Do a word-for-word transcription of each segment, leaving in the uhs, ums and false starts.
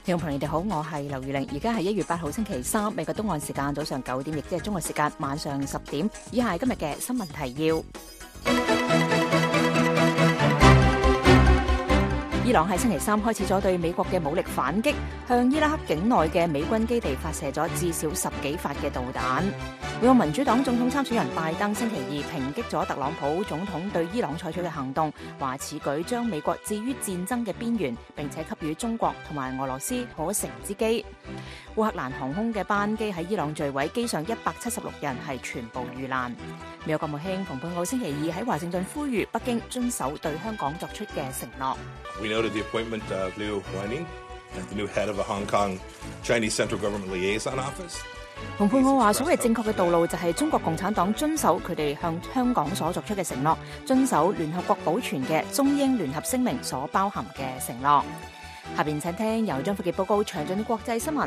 聽眾朋友你哋好，我係劉如玲，而家係一月八號星期三，美國東岸時間早上九點，亦即係中國時間晚上十點。以下係今日嘅新聞提要。伊朗喺星期三開始咗對美國嘅武力反擊，向伊拉克境內嘅美軍基地發射咗至少十幾發嘅導彈。美國民主黨總統參選人拜登星期二抨擊咗特朗普總統對伊朗採取嘅行動，話此舉將美國置於戰爭嘅邊緣，並且給予中國同埋俄羅斯可乘之機。烏克蘭航空嘅班機喺伊朗墜毀，機上一百七十六人係全部遇難。美國國務卿蓬佩奧星期二喺華盛頓呼籲北京遵守對香港作出嘅承諾。 We noted the appointment of Liu Huining as the new head of the Hong Kong Chinese Central Government Liaison Office. 蓬佩奧話：所謂正確嘅道路就係中國共產黨遵守佢哋向香港所作出嘅承諾，遵守聯合國保存嘅中英聯合聲明所包含嘅承諾。下邊請聽由張富傑報告詳盡嘅國際新聞。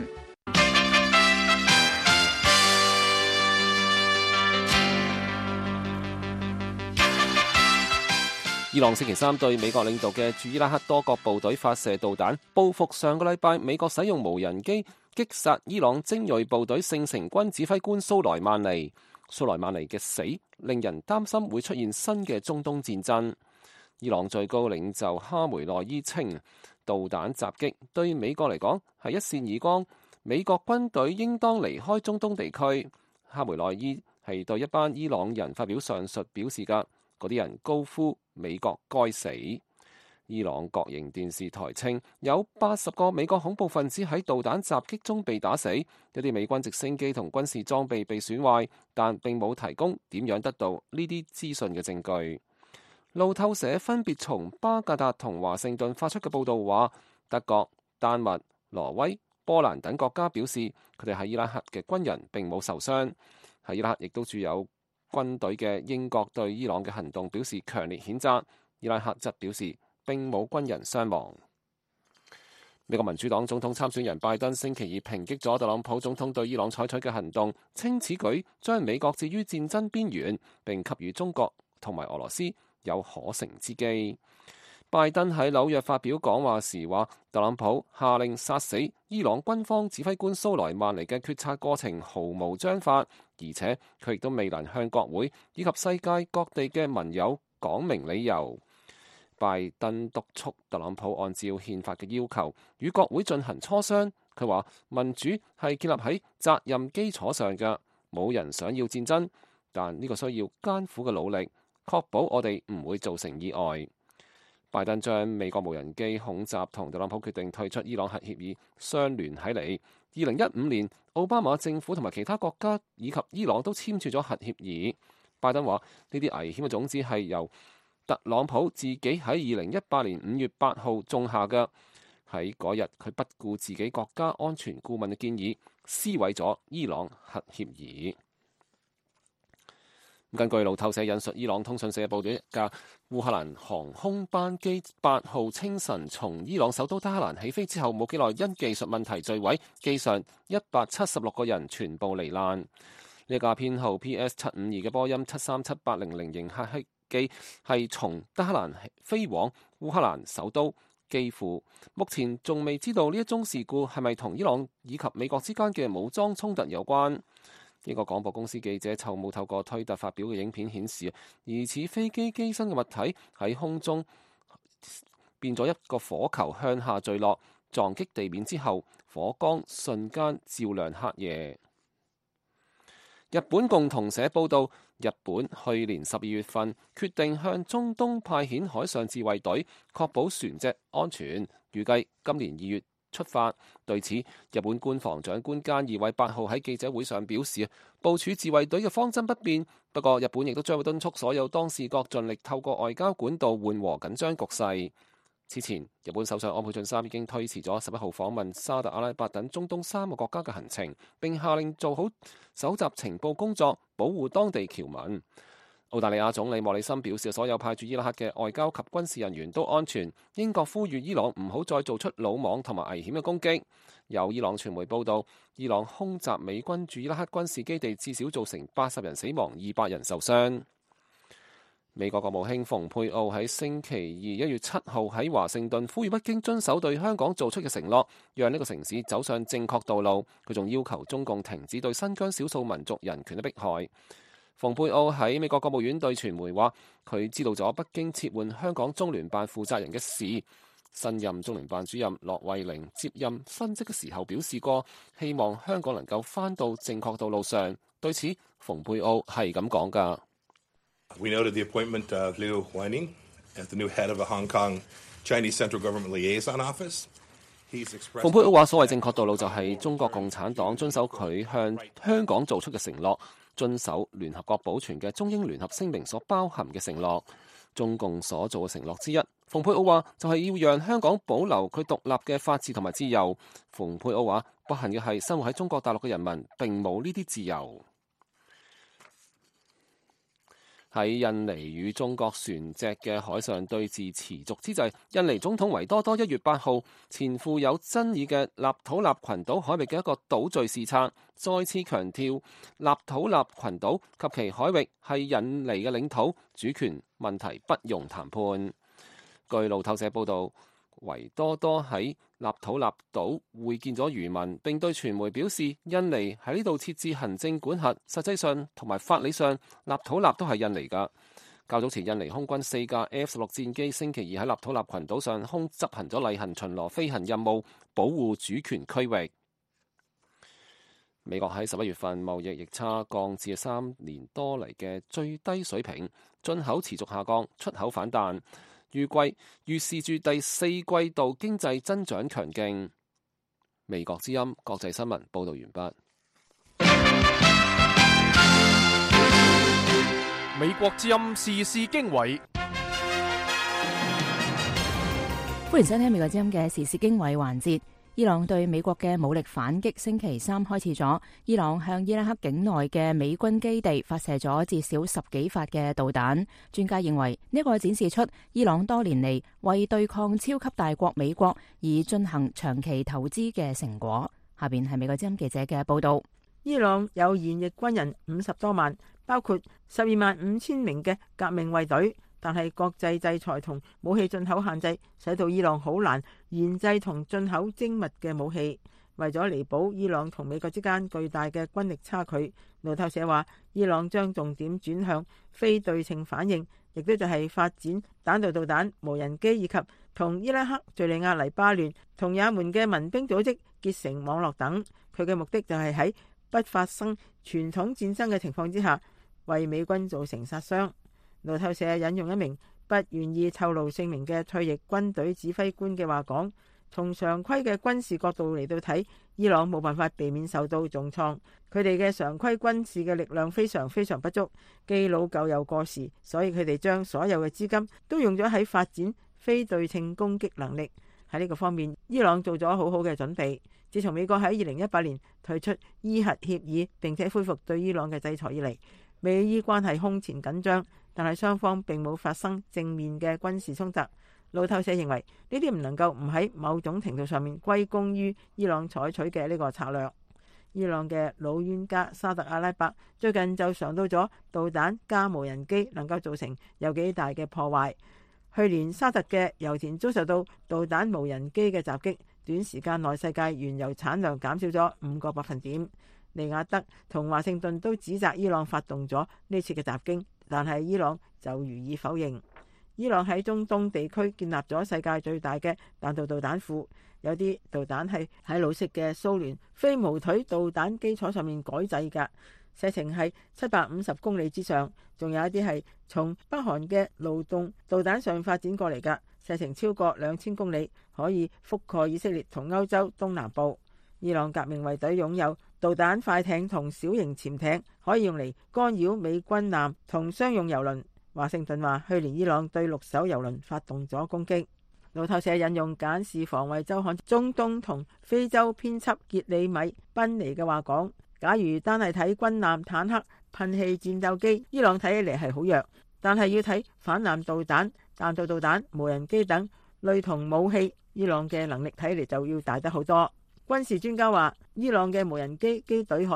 伊朗星期三對美國領導嘅駐伊拉克多國部隊發射導彈，報復上個禮拜美國使用無人機擊殺伊朗精銳部隊聖城軍指揮官蘇萊曼尼。蘇萊曼尼嘅死令人擔心會出現新嘅中東戰爭。伊朗最高領袖哈梅內伊稱，導彈襲擊對美國嚟講係一線耳光，美國軍隊應當離開中東地區。哈梅內伊係對一班伊朗人發表上述表示㗎。嗰啲人高呼美國該死。伊朗國營電視台稱有八十個美國恐怖分子喺導彈襲擊中被打死，一啲美軍直升機同軍事裝備被損壞，但並冇提供點樣得到呢啲資訊嘅證據。路透社分別從巴格達同華盛頓發出嘅報導話，德國、丹麥、挪威、波蘭等國家表示佢哋喺伊拉克嘅軍人並冇受傷。喺伊拉克亦都駐有軍隊嘅英國對伊朗嘅行動表示強烈譴責，伊拉克則表示並冇軍人傷亡。美國民主黨總統參選人拜登星期二抨擊咗特朗普總統對伊朗採取嘅行動，稱此舉將美國置於戰爭邊緣，並給予中國同埋俄羅斯有可乘之機。拜登喺紐約發表講話時話，特朗普下令殺死伊朗軍方指揮官蘇萊曼尼嘅決策過程毫無章法，而且佢亦都未能向國會以及世界各地嘅盟友講明理由。拜登督促特朗普按照憲法嘅要求與國會進行磋商。佢話民主係建立喺責任基礎上嘅，冇人想要戰爭，但呢個需要艱苦嘅努力，確保我哋唔會造成意外。拜登將美國無人機恐襲同特朗普決定退出伊朗核協議相聯起嚟。二零一五年，奧巴馬政府同埋其他國家以及伊朗都簽署咗核協議。拜登話呢啲危險嘅種子係由特朗普自己喺二零一八年五月八號種下嘅。喺嗰日，佢不顧自己國家安全顧問嘅建議，撕毀咗伊朗核協議。根據路透社引述伊朗通訊社嘅報道，一架烏克蘭航空班機八號清晨從伊朗首都德黑蘭起飛之後，冇幾耐因技術問題墜毀，機上一百七十六個人全部罹難。呢架編號 P S 七五二嘅波音七三七八零零型客機係從德黑蘭飛往烏克蘭首都基輔。目前仲未知道呢一宗事故係咪同伊朗以及美國之間嘅武裝衝突有關。英國廣播公司記者湊姆透過推特發表嘅影片顯示，疑似飛機機身嘅物體喺空中變咗一個火球向下墜落，撞擊地面之後，火光瞬間照亮黑夜。日本共同社報道，日本去年十二月份決定向中東派遣海上自衛隊，確保船隻安全，預計今年二月出發。對此，日本官房長官菅義偉八號喺記者會上表示，部署自衛隊嘅方針不變，不過日本亦都將會敦促所有當事國盡力透過外交管道緩和緊張局勢。此前，日本首相安倍晉三已經推遲咗十一號訪問沙特阿拉伯等中東三個國家嘅行程，並下令做好搜集情報工作，保護當地僑民。澳大利亞總理莫里森表示，所有派駐伊拉克嘅外交及軍事人員都安全。英國呼籲伊朗唔好再做出魯莽同埋危險嘅攻擊。有伊朗傳媒報道，伊朗空襲美軍駐伊拉克軍事基地，至少造成八十人死亡，二百人受傷。 美國國務卿蓬佩奧喺星期二一月七號喺華盛頓呼籲北京遵守對香港做出嘅承諾，讓呢個城市走上正確道路。佢仲要求中共停止對新疆少數民族人權嘅迫害。蓬佩奧喺美國國務院對傳媒話，佢知道咗北京撤換香港中聯辦負責人嘅事。新任中聯辦主任駱惠寧接任新職嘅時候表示過，希望香港能夠返到正確道路上。對此，蓬佩奧係咁講㗎。 We noted the appointment of Liu Huaining as the new head of the Hong Kong Chinese Central Government Liaison Office. 蓬佩奧話：所謂正確道路就係中國共產黨遵守佢向香港做出嘅承諾，遵守聯合國保存嘅中英聯合聲明所包含嘅承諾。中共所做嘅承諾之一，蓬佩奧話就係要讓香港保留佢獨立嘅法治同埋自由。蓬佩奧話：不幸嘅係生活喺中國大陸嘅人民並冇呢啲自由。喺印尼與中國船隻嘅海上對峙持續之際，印尼總統維多多一月八號前赴有爭議嘅納土納群島海域嘅一個島嶼視察，再次強調納土納群島及其海域係印尼嘅領土，主權問題不容談判。據路透社報導，維多多喺納土納島會見咗漁民，並對傳媒表示，印尼喺呢度設置行政管轄，實際上同埋法理上，納土納都係印尼㗎。較早前，印尼空軍四架 F 十六戰機星期二喺納土納群島上空執行咗例行巡邏飛行任務，保護主權區域。美國喺十一月份貿易逆差降至三年多嚟嘅最低水平，進口持續下降，出口反彈。預計預示住第四季度經濟增長強勁。美國之音國際新聞報道完畢。 美國之音時事經緯， 歡迎收聽美國之音嘅時事經緯環節。伊朗對美國嘅武力反擊星期三開始咗，伊朗向伊拉克境內嘅美軍基地發射咗至少十幾發嘅導彈。專家認為呢個展示出伊朗多年嚟為對抗超級大國美國而進行長期投資嘅成果。下邊係美國之音記者嘅報道。 伊朗有現役軍人五十多萬，包括十二萬五千名嘅革命衛隊。但係國際制裁同武器進口限制，使到伊朗好難研製同進口精密嘅武器。為咗彌補伊朗同美國之間巨大嘅軍力差距，路透社話，伊朗將重點轉向非對稱反應，亦都就係發展彈道導彈、無人機，以及同伊拉克、敘利亞、黎巴嫩同也門嘅民兵組織結成網絡等。佢嘅目的就係喺不發生傳統戰爭嘅情況之下，為美軍造成殺傷。路透社引用一名不願意透露姓名嘅退役軍隊指揮官嘅話講，從常規嘅軍事角度嚟到睇，伊朗冇辦法避免受到重創。佢哋嘅常規軍事嘅力量非常非常不足，既老舊又過時，所以佢哋將所有嘅資金都用咗喺發展非對稱攻擊能力。喺呢個方面，伊朗做咗好好嘅準備。自從美國喺二零一八年退出伊核協議並且恢復對伊朗嘅制裁以嚟，美伊關係空前緊張。但係雙方並冇發生正面嘅軍事衝突。路透社認為呢啲唔能夠唔喺某種程度上面歸功於伊朗採取嘅呢個策略。伊朗嘅老冤家沙特阿拉伯最近就嘗到咗導彈加無人機能夠造成有幾大嘅破壞。去年沙特嘅油田遭受到導彈無人機嘅襲擊，短時間內世界原油產量減少咗五個百分點。利雅得同華盛頓都指責伊朗發動咗呢次嘅襲擊，但係伊朗就予以否認。伊朗喺中東地區建立咗世界最大嘅彈道導彈庫，有啲導彈係喺老式嘅蘇聯飛毛腿導彈基礎上面改製㗎，射程係七百五十公里之上，仲有一啲係從北韓嘅勞動導彈上發展過嚟㗎，射程超過兩千公里，可以覆蓋以色列同歐洲東南部。伊朗革命衛隊擁有導彈快艇同小型潛艇，可以用嚟干擾美軍艦同商用油輪。華盛頓話，去年伊朗對六艘油輪發動咗攻擊。路透社引用簡氏防衛週刊中東同非洲編輯傑里米賓尼嘅話講，假如單係睇軍艦、坦克、噴氣戰鬥機，伊朗睇起嚟係好弱，但係要睇反艦導彈、彈道導彈、無人機等類同武器，伊朗嘅能力睇嚟就要大得好多。軍事專家話，伊朗嘅無人機機隊可以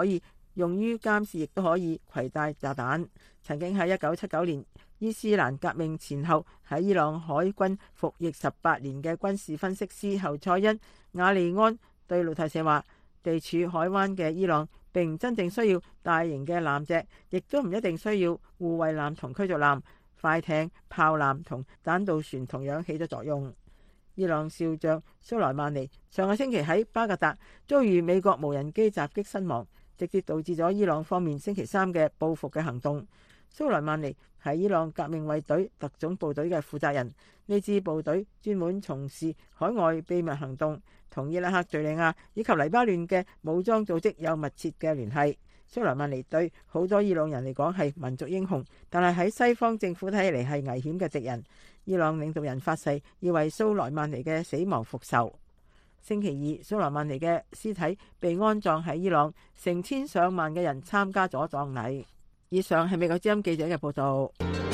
用於監視亦都可以攜帶炸彈。曾經喺一九七九年伊斯蘭革命前後喺伊朗海軍服役十八年嘅軍事分析師侯賽因雅利安對路透社話：地處海灣嘅伊朗並唔真正需要大型嘅艦隻，亦都唔一定需要護衛艦同驅逐艦，快艇、炮艦同彈道船同樣起咗作用。伊朗少將蘇萊曼尼上個星期喺巴格達遭遇美國無人機襲擊身亡，直接導致咗伊朗方面星期三嘅報復嘅行動。蘇萊曼尼係伊朗革命衛隊特種部隊嘅負責人，呢支部隊專門從事海外秘密行動，同伊拉克、敘利亞以及黎巴嫩嘅武裝組織有密切嘅聯繫。蘇萊曼尼對好多伊朗人嚟講係民族英雄，但係喺西方政府睇起嚟係危險嘅敵人。伊朗領導人發誓要為蘇萊曼尼嘅死亡復仇。星期二，蘇萊曼尼嘅屍體被安葬喺伊朗，成千上萬嘅人參加咗葬禮。以上係美國之音記者嘅報道。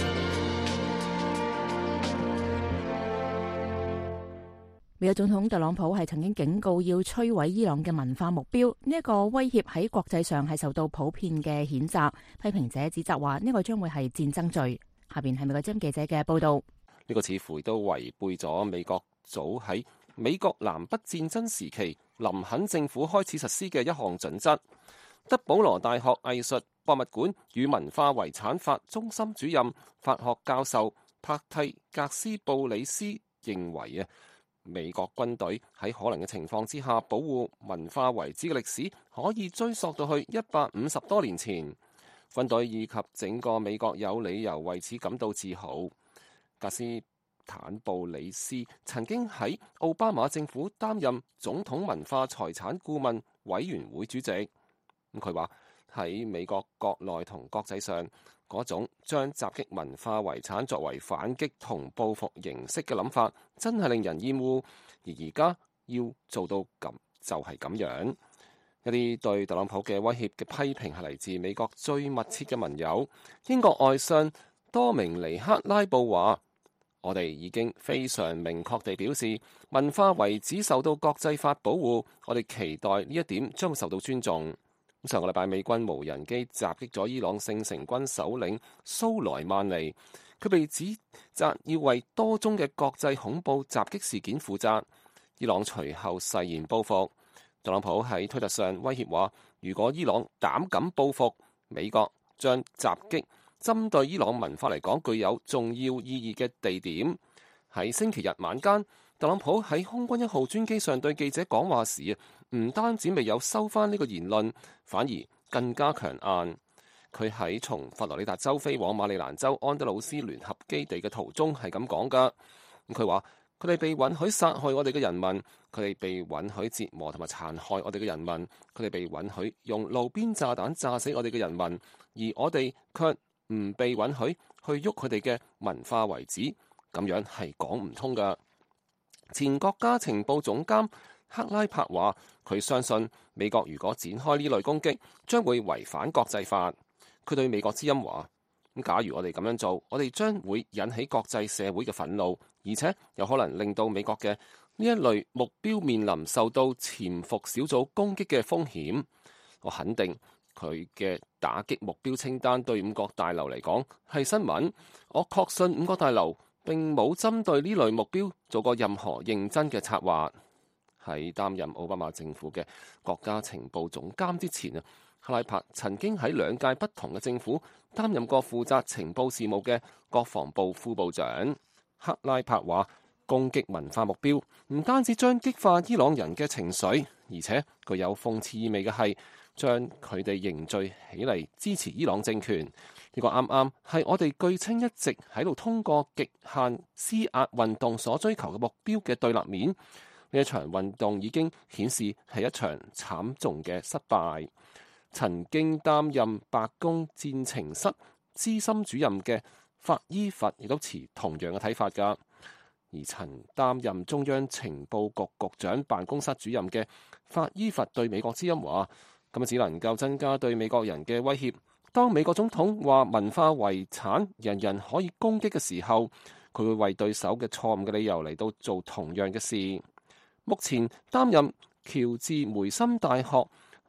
美國總統特朗普係曾經警告要摧毀伊朗嘅文化目標，呢一個威脅喺國際上係受到普遍嘅譴責。批評者指責話呢個將會係戰爭罪。下邊係美國之音記者嘅報道。 呢個似乎都違背咗美國早喺美國南北戰爭時期林肯政府開始實施嘅一項準則。德保羅大學藝術博物館與文化遺產法中心主任法學教授帕蒂格斯布里斯認為啊，美國軍隊喺可能嘅情況之下保護文化遺址嘅歷史可以追溯到去一百五十多年前。軍隊以及整個美國有理由為此感到自豪。格斯坦布里斯曾經喺奧巴馬政府擔任總統文化財產顧問委員會主席。咁佢話喺美國國內同國際上嗰種將襲擊文化遺產作為反擊同報復形式嘅諗法，真係令人厭惡。而而家要做到咁就係咁樣。一啲對特朗普嘅威脅嘅批評係嚟自美國最密切嘅盟友。英國外相多明尼克拉布話：我哋已經非常明確地表示，文化遺址受到國際法保護，我哋期待呢一點將會受到尊重。上個禮拜美軍無人機襲擊咗伊朗聖城軍首領蘇萊曼尼，佢被指責要為多宗嘅國際恐怖襲擊事件負責。伊朗隨後誓言報復。特朗普喺推特上威脅話，如果伊朗膽敢報復，美國將襲擊針對伊朗文化嚟講具有重要意義嘅地點。喺星期日晚間，特朗普喺空軍一號專機上對記者講話時，唔單止未有收返呢個言論，反而更加強硬。佢喺從佛羅里達州飛往馬里蘭州安德魯斯聯合基地嘅途中係咁講㗎。佢話：佢哋被允許殺害我哋嘅人民，佢哋被允許折磨同埋殘害我哋嘅人民，佢哋被允許用路邊炸彈炸死我哋嘅人民，而我哋卻唔被允許去喐佢哋嘅文化遺址，咁樣係講唔通㗎。前國家情報總監克拉柏話：佢相信美國如果展開呢類攻擊，將會違反國際法。佢對美國之音話：咁假如我哋咁樣做，我哋將會引起國際社會嘅憤怒，而且有可能令到美國嘅呢一類目標面臨受到潛伏小組攻擊嘅風險。我肯定佢嘅打擊目標清單對五角大樓嚟講係新聞。我確信五角大樓並冇針對呢類目標做過任何認真嘅策劃。喺擔任奧巴馬政府嘅國家情報總監之前啊，克拉柏曾經喺兩屆不同嘅政府擔任過負責情報事務嘅國防部副部長。克拉柏話：攻擊文化目標唔單止將激化伊朗人嘅情緒，而且具有諷刺意味嘅係將佢哋凝聚起嚟支持伊朗政權。呢個啱啱係我哋據稱一直喺度通過極限施壓運動所追求嘅目標嘅對立面。呢一場運動已經顯示係一場慘重嘅失敗。曾經擔任白宮戰情室資深主任嘅法伊佛亦都持同樣嘅睇法㗎。而曾擔任中央情報局局長辦公室主任嘅法伊佛對美國之音話：咁啊，只能夠增加對美國人嘅威脅。當美國總統話文化遺產人人可以攻擊嘅時候，佢會為對手嘅錯誤嘅理由嚟到做同樣嘅事。目前擔任喬治梅森大學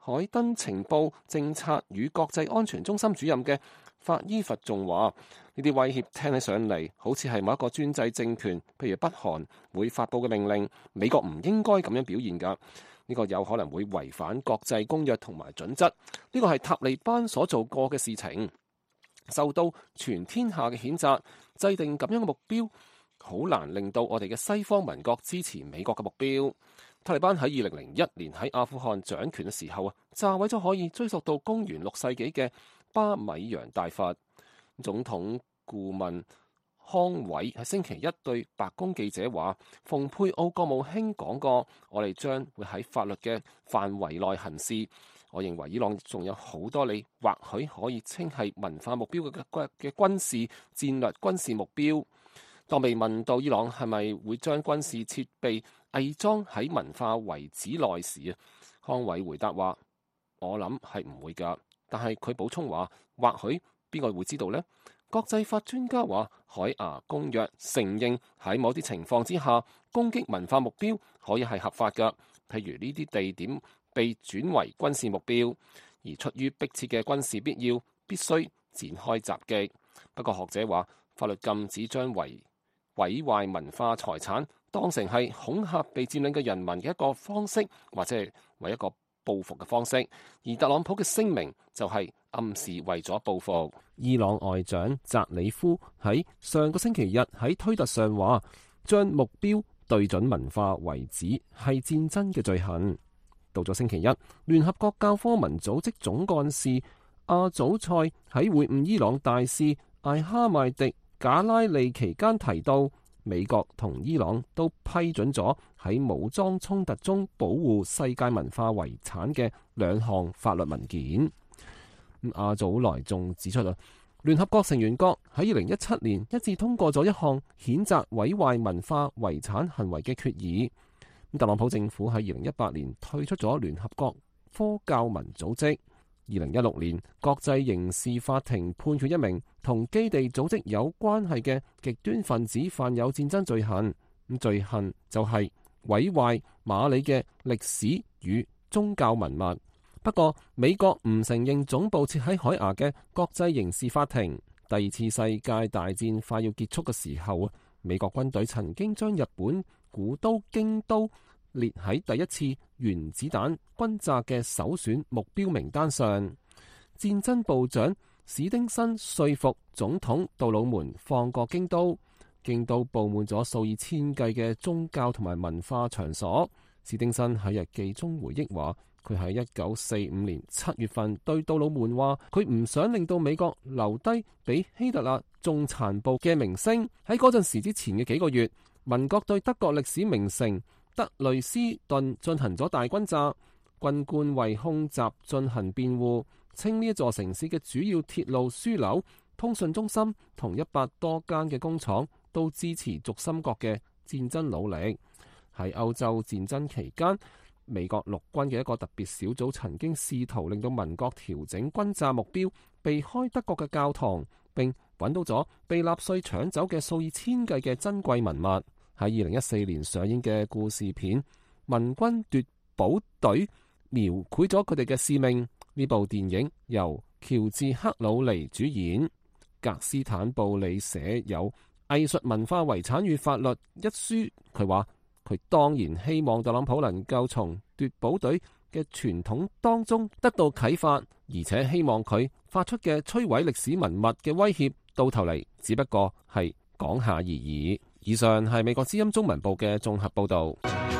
海登情報政策與國際安全中心主任嘅法伊佛仲話：呢啲威脅聽起上嚟好似係某一個專制政權，譬如北韓會發佈嘅命令，美國唔應該咁樣表現㗎。呢個有可能會違反國際公約同埋準則。呢個係塔利班所做過嘅事情，受到全天下嘅譴責。制定咁樣嘅目標，好難令到我哋嘅西方盟國支持美國嘅目標。塔利班喺二零零一年喺阿富汗掌權嘅時候啊，炸毀咗可以追溯到公元六世紀嘅巴米揚大佛。總統顧問康偉喺星期一對白宮記者話，蓬佩奧國務卿講過，我哋將會喺法律嘅範圍內行事。我認為伊朗仲有好多你或許可以稱係文化目標嘅嘅軍事戰略軍事目標。當被問到伊朗係咪會將軍事設備偽裝喺文化遺址內時啊，康偉回答話：我諗係唔會㗎。但係佢補充話，或許邊個會知道呢？國際法專家話，海牙公約承認喺某啲情況之下攻擊文化目標可以係合法㗎，譬如呢啲地點被轉為軍事目標，而出於迫切嘅軍事必要，必須展開襲擊。不過學者話，法律禁止將毀毀壞文化財產當成係恐嚇被佔領嘅人民嘅一個方式，或者係為一個報復嘅方式。而特朗普嘅聲明就係暗示為咗報復。伊朗外長扎里夫喺上個星期日喺推特上話，將目標對準文化遺址係戰爭嘅罪行。到咗星期一，聯合國教科文組織總幹事阿祖塞喺會晤伊朗大使艾哈邁迪賈拉利期間提到，美國同伊朗都批准咗喺武裝衝突中保護世界文化遺產嘅兩項法律文件。阿祖萊仲指出啦，聯合國成員國喺二零一七年一致通過咗一項譴責毀壞文化遺產行為嘅決議。特朗普政府喺二零一八年退出咗聯合國科教文組織。二零一六年，國際刑事法庭判決一名同基地組織有關係嘅極端分子犯有戰爭罪行。咁罪行就係毀壞馬里嘅歷史與宗教文物。不過，美國唔承認總部設喺海牙嘅國際刑事法庭。第二次世界大戰快要結束嘅時候，美國軍隊曾經將日本古都京都列喺第一次原子彈轟炸嘅首選目標名單上。戰爭部長史丁森說服總統杜魯門放過京都。京都布滿咗數以千計嘅宗教同埋文化場所。史丁森喺日記中回憶話，佢喺一九四五年七月份對杜魯門話，佢唔想令到美國留低比希特勒仲殘暴嘅名聲。喺嗰陣時之前嘅幾個月，民國對德國歷史名城德累斯頓進行咗大轟炸，軍官為空襲進行辯護，稱呢一座城市嘅主要鐵路樞紐、通訊中心同一百多間嘅工廠都支持軸心國嘅戰爭努力。喺歐洲戰爭期間，美國陸軍嘅一個特別小組曾經試圖令到民國調整轟炸目標，避開德國嘅教堂，並揾到咗被納粹搶走嘅數以千計嘅珍貴文物。喺二零一四年上映嘅故事片《民軍奪寶隊》描繪咗佢哋嘅使命。呢部電影由喬治克魯尼主演。格斯坦布里寫有《藝術文化遺產與法律》一書，佢話佢當然希望特朗普能夠從奪寶隊嘅傳統當中得到啟發，而且希望佢發出嘅摧毀歷史文物嘅威脅，到頭嚟只不過係講下而已。以上係美國之音中文部嘅綜合報導。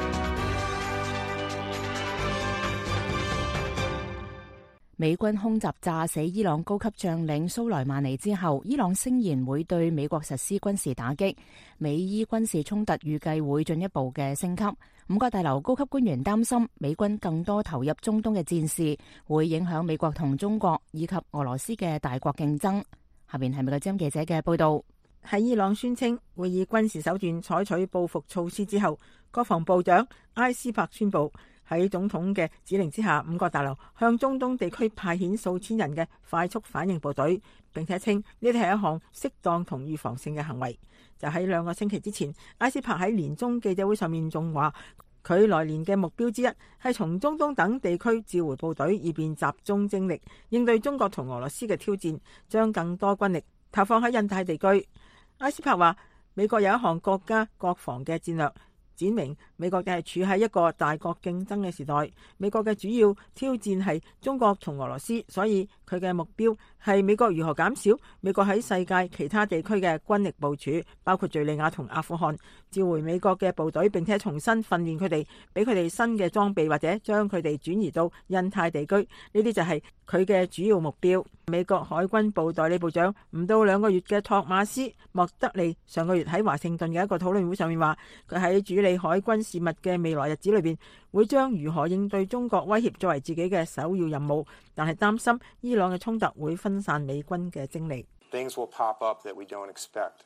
美軍空襲炸死伊朗高級將領蘇萊曼尼之後，伊朗聲言會對美國實施軍事打擊，美伊軍事衝突預計會進一步嘅升級。五角大樓高級官員擔心，美軍更多投入中東嘅戰事會影響美國同中國以及俄羅斯嘅大國競爭。下邊係美國之音記者嘅報導。 喺伊朗宣稱會以軍事手段採取報復措施之後，國防部長埃斯珀宣布喺總統嘅指令之下，五角大樓向中東地區派遣數千人嘅快速反應部隊，並且稱呢啲係一項適當同預防性嘅行為。就喺兩個星期之前，埃斯珀喺年終記者會上面仲話， 佢來年嘅目標之一係從中東等地區召回部隊，以便集中精力應對中國同俄羅斯嘅挑戰，將更多軍力投放喺印太地區。埃斯珀話，美國有一項國家國防嘅戰略，展明美國係處喺一個大國競爭嘅時代。美國嘅主要挑戰係中國同俄羅斯，所以佢嘅目標係美國如何減少美國喺世界其他地區嘅軍力部署，包括敘利亞同阿富汗，召回美國嘅部隊，並且重新訓練佢哋，俾佢哋新嘅裝備，或者將佢哋轉移到印太地區。呢啲就係佢嘅主要目標。美國海軍部代理部長唔到兩個月嘅托馬斯莫德利上個月喺華盛頓嘅一個討論會上面話，佢喺主理海軍事務嘅未來日子裏邊，會將如何應對中國威脅作為自己嘅首要任務，但係擔心伊朗嘅衝突會分散美軍嘅精力。 Things will pop up that we don't expect.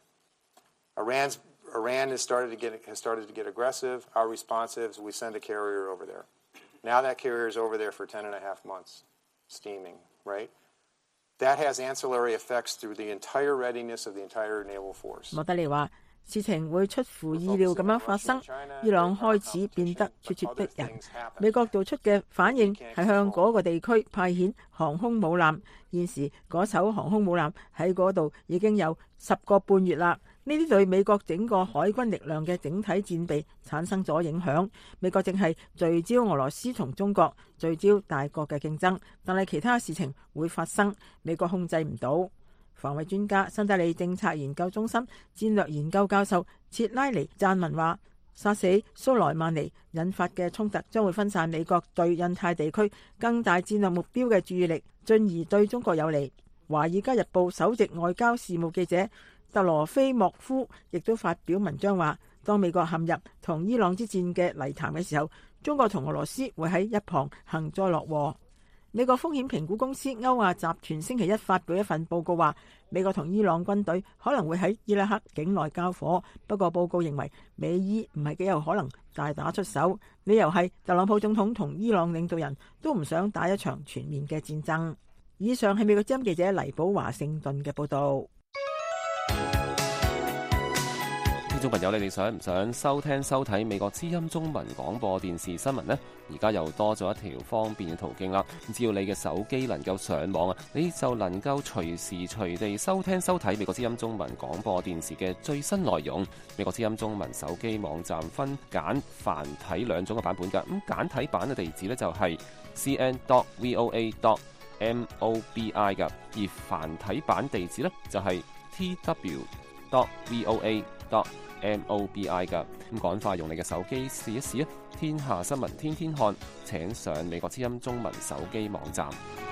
Iran's Iran has started to get has started to get aggressive. Our response is we send a carrier over there. Now that carrier is over there for ten and a half months, steaming, right? That has ancillary effects through the entire readiness of the entire naval force. 莫德利話，事情會出乎意料咁樣發生，伊朗開始變得咄咄逼人。美國做出嘅反應係向嗰個地區派遣航空母艦，現時嗰艘航空母艦喺嗰度已經有十個半月啦。呢啲對美國整個海軍力量嘅整體戰備產生咗影響。美國正係聚焦俄羅斯同中國，聚焦大國嘅競爭，但係其他事情會發生，美國控制唔到。防衛專家、新德里政策研究中心戰略研究教授切拉尼贊文話，殺死蘇萊曼尼引發嘅衝突將會分散美國對印太地區更大戰略目標嘅注意力，進而對中國有利。華爾街日報首席外交事務記者特羅菲莫夫亦都發表文章話，當美國陷入同伊朗之戰嘅泥潭嘅時候，中國同俄羅斯會喺一旁幸災樂禍。美國風險評估公司歐亞集團星期一發表一份報告話，美國同伊朗軍隊可能會喺伊拉克境內交火，不過報告認為美伊唔係幾有可能大打出手，理由係特朗普總統同伊朗領導人都唔想打一場全面嘅戰爭。以上係美國之音記者黎寶華盛頓嘅報道。 聽眾朋友，你哋想唔想收聽收睇美國之音中文廣播電視新聞呢？而家又多咗一條方便嘅途徑啦！只要你嘅手機能夠上網啊，你就能夠隨時隨地收聽收睇美國之音中文廣播電視嘅最新內容。美國之音中文手機網站分簡繁體兩種嘅版本㗎。咁簡體版嘅地址呢，就係 c n dot v o a dot m o b i 㗎，而繁體版地址呢，就係 t w dot v o a dot m o b i 㗎。咁趕快用你嘅手機試一試啊！天下新聞天天看，請上美國之音中文手機網站。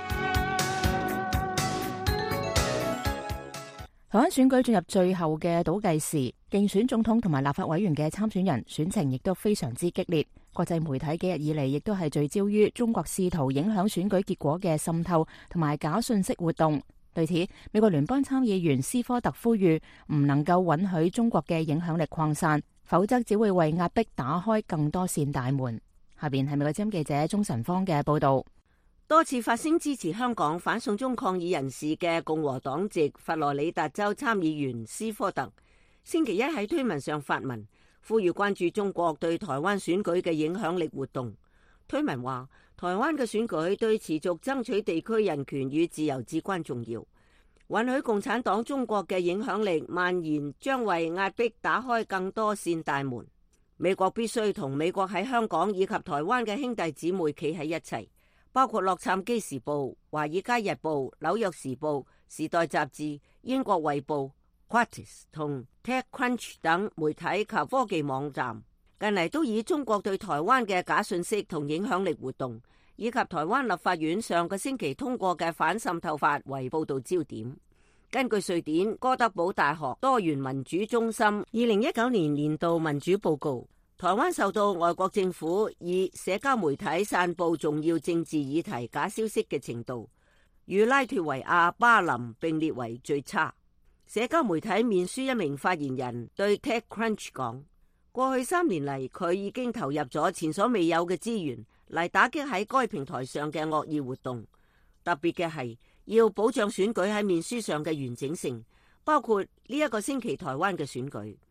台灣選舉進入最後嘅倒計時，競選總統同埋立法委員嘅參選人選情亦都非常之激烈。國際媒體幾日以嚟亦都係聚焦於中國試圖影響選舉結果嘅滲透同埋假信息活動。對此，美國聯邦參議員斯科特呼籲唔能夠允許中國嘅影響力擴散，否則只會為壓迫打開更多扇大門。下邊係美國之音記者鍾晨芳嘅報道。 多次發聲支持香港反送中抗議人士嘅共和黨籍佛羅里達州參議員斯科特，星期一喺推文上發文，呼籲關注中國對台灣選舉嘅影響力活動。推文話，台灣嘅選舉對持續爭取地區人權與自由至關重要，允許共產黨中國嘅影響力蔓延，將為壓迫打開更多扇大門。美國必須同美國喺香港以及台灣嘅兄弟姊妹企喺一齊，包括洛杉磯時報、華爾街日報、紐約時報、時代雜誌、英國衛報、Quartz 同 TechCrunch 等媒體及科技網站，近嚟都以中國對台灣嘅假信息同影響力活動，以及台灣立法院上個星期通過嘅反滲透法為報道焦點。根據瑞典哥德堡大學多元民主中心二零一九年年度民主報告，台灣受到外國政府以社交媒體散布重要政治議題假消息嘅程度，與拉脫維亞、巴林並列為最差。社交媒體面書一名發言人對 TechCrunch 講，過去三年嚟，佢已經投入咗前所未有嘅資源嚟打擊喺該平台上嘅惡意活動。特別嘅係要保障選舉喺面書上嘅完整性，包括呢一個星期台灣嘅選舉。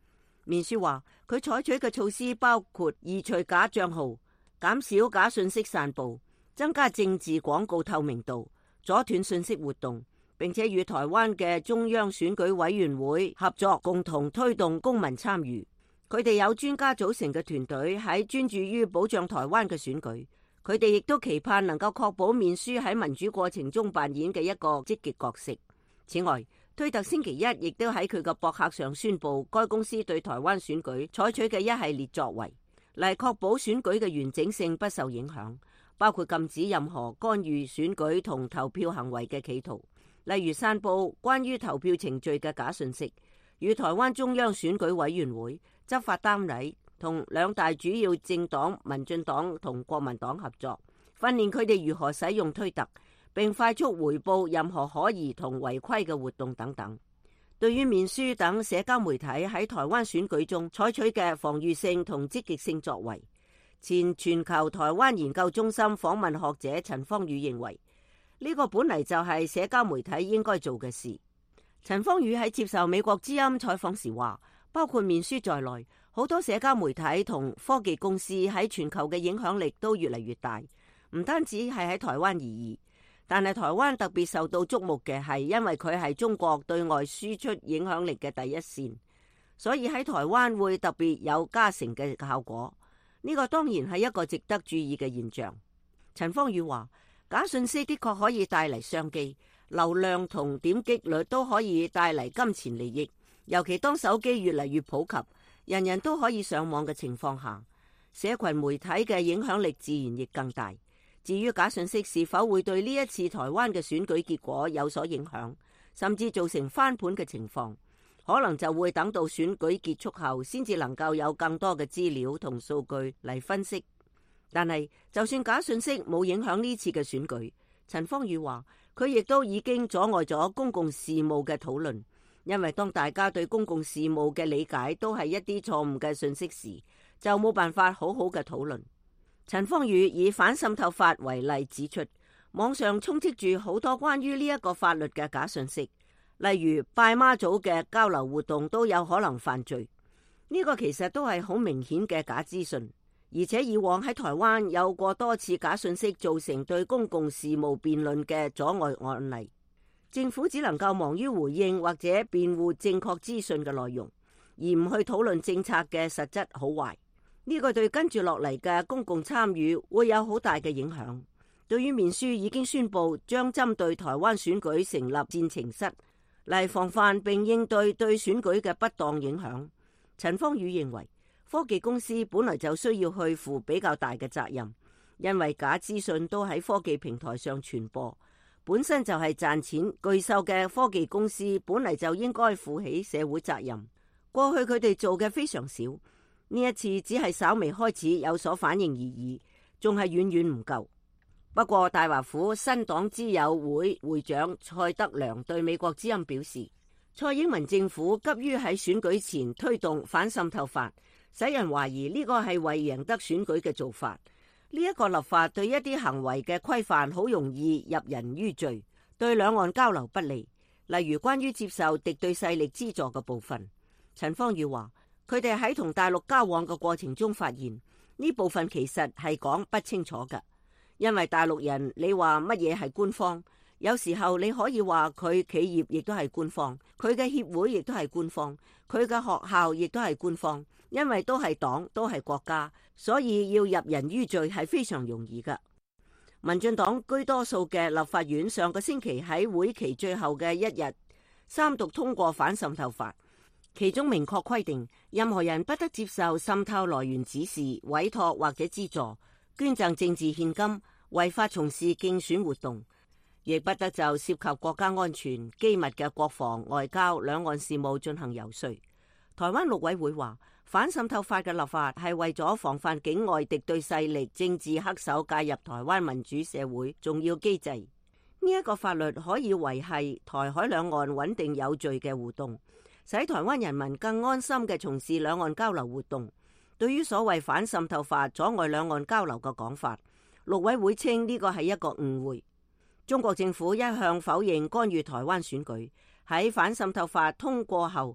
面書話，佢採取嘅措施包括移除假賬號、減少假信息散布、增加政治廣告透明度、阻斷信息活動，並且與台灣嘅中央選舉委員會合作，共同推動公民參與。佢哋有專家組成嘅團隊喺專注於保障台灣嘅選舉。佢哋亦都期盼能夠確保面書喺民主過程中扮演嘅一個積極角色。此外，推特星期一亦都喺佢嘅博客上宣布，該公司對台灣選舉採取嘅一系列作為，嚟確保選舉嘅完整性不受影響，包括禁止任何干預選舉同投票行為嘅企圖，例如散布關於投票程序嘅假信息，與台灣中央選舉委員會、執法單位同兩大主要政黨民進黨同國民黨合作，訓練佢哋如何使用推特，並快速回報任何可疑同違規嘅活動等等。對於面書等社交媒體喺台灣選舉中採取嘅防禦性同積極性作為，前全球台灣研究中心訪問學者陳芳宇認為，呢個本嚟就係社交媒體應該做嘅事。陳芳宇喺接受美國之音採訪時話，包括面書在內，好多社交媒體同科技公司喺全球嘅影響力都越嚟越大，唔單止係喺台灣而已。但係台灣特別受到矚目嘅係因為佢係中國對外輸出影響力嘅第一線，所以喺台灣會特別有加成嘅效果。呢個當然係一個值得注意嘅現象。陳芳宇話，假信息的確可以帶嚟商機，流量同點擊率都可以帶嚟金錢利益，尤其當手機越嚟越普及，人人都可以上網嘅情況下，社群媒體嘅影響力自然亦更大。至於假信息是否會對呢一次台灣嘅選舉結果有所影響，甚至造成翻盤嘅情況，可能就會等到選舉結束後先至能夠有更多嘅資料同數據嚟分析。但係就算假信息冇影響呢次嘅選舉，陳芳宇話佢亦都已經阻礙咗公共事務嘅討論，因為當大家對公共事務嘅理解都係一啲錯誤嘅信息時，就冇辦法好好嘅討論。陳芳宇以反滲透法為例指出，網上充斥住好多關於呢一個法律嘅假信息，例如拜媽祖嘅交流活動都有可能犯罪，呢個其實都係好明顯嘅假資訊，而且以往喺台灣有過多次假信息造成對公共事務辯論嘅阻礙案例，政府只能夠忙於回應或者辯護正確資訊嘅內容，而唔去討論政策嘅實質好壞。呢個對跟住落嚟嘅公共參與會有好大嘅影響。對於面書已經宣布將針對台灣選舉成立戰情室嚟防範並應對對選舉嘅不當影響，陳芳宇認為科技公司本來就需要去負比較大嘅責任，因為假資訊都喺科技平台上傳播，本身就係賺錢巨獸嘅科技公司本嚟就應該負起社會責任。過去佢哋做嘅非常少，呢一次只係稍微開始有所反應而已，仲係遠遠唔夠。不過大華府新黨之友會會長蔡德良對美國之音表示，蔡英文政府急於喺選舉前推動反滲透法，使人懷疑呢個係為贏得選舉嘅做法。呢一個立法對一啲行為嘅規範好容易入人於罪，對兩岸交流不利。例如關於接受敵對勢力資助嘅部分，陳芳宇話，佢哋喺同大陸交往嘅過程中發現，呢部分其實係講不清楚㗎。因為大陸人，你話乜嘢係官方，有時候你可以話佢企業亦都係官方，佢嘅協會亦都係官方，佢嘅學校亦都係官方，因為都係黨，都係國家，所以要入人於罪係非常容易㗎。民進黨居多數嘅立法院上個星期喺會期最後嘅一日三讀通過反滲透法。其中明確規定，任何人不得接受滲透來源指示、委託或者資助、捐贈政治獻金、違法從事競選活動，亦不得就涉及國家安全、機密嘅國防、外交、兩岸事務進行游說。台灣陸委會話，反滲透法嘅立法係為咗防範境外敵對勢力、政治黑手介入台灣民主社會重要機制。呢一個法律可以維繫台海兩岸穩定有序嘅互動，使台灣人民更安心嘅從事兩岸交流活動。對於所謂反滲透法阻礙兩岸交流嘅講法，陸委會稱呢個係一個誤會。中國政府一向否認干預台灣選舉，喺反滲透法通過後，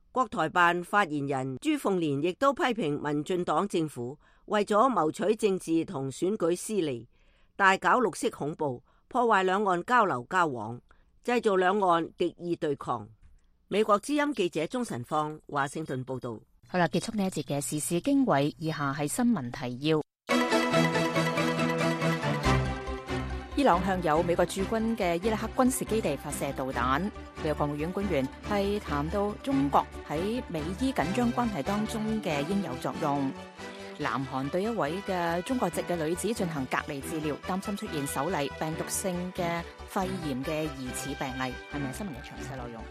國台辦發言人朱鳳蓮亦都批評民進黨政府為咗謀取政治同選舉私利，大搞綠色恐怖，破壞兩岸交流交往，製造兩岸敵意對抗。美國之音記者鍾晨放華盛頓報道。 好啦，結束呢一節嘅時事經緯，以下係新聞提要。伊朗向有美國駐軍嘅伊拉克軍事基地發射導彈。美國國務院官員係談到中國喺美伊緊張關係當中嘅應有作用。南韓對一位嘅中國籍嘅女子進行隔離治療，擔心出現首例病毒性嘅肺炎嘅疑似病例。係咪新聞嘅詳細內容？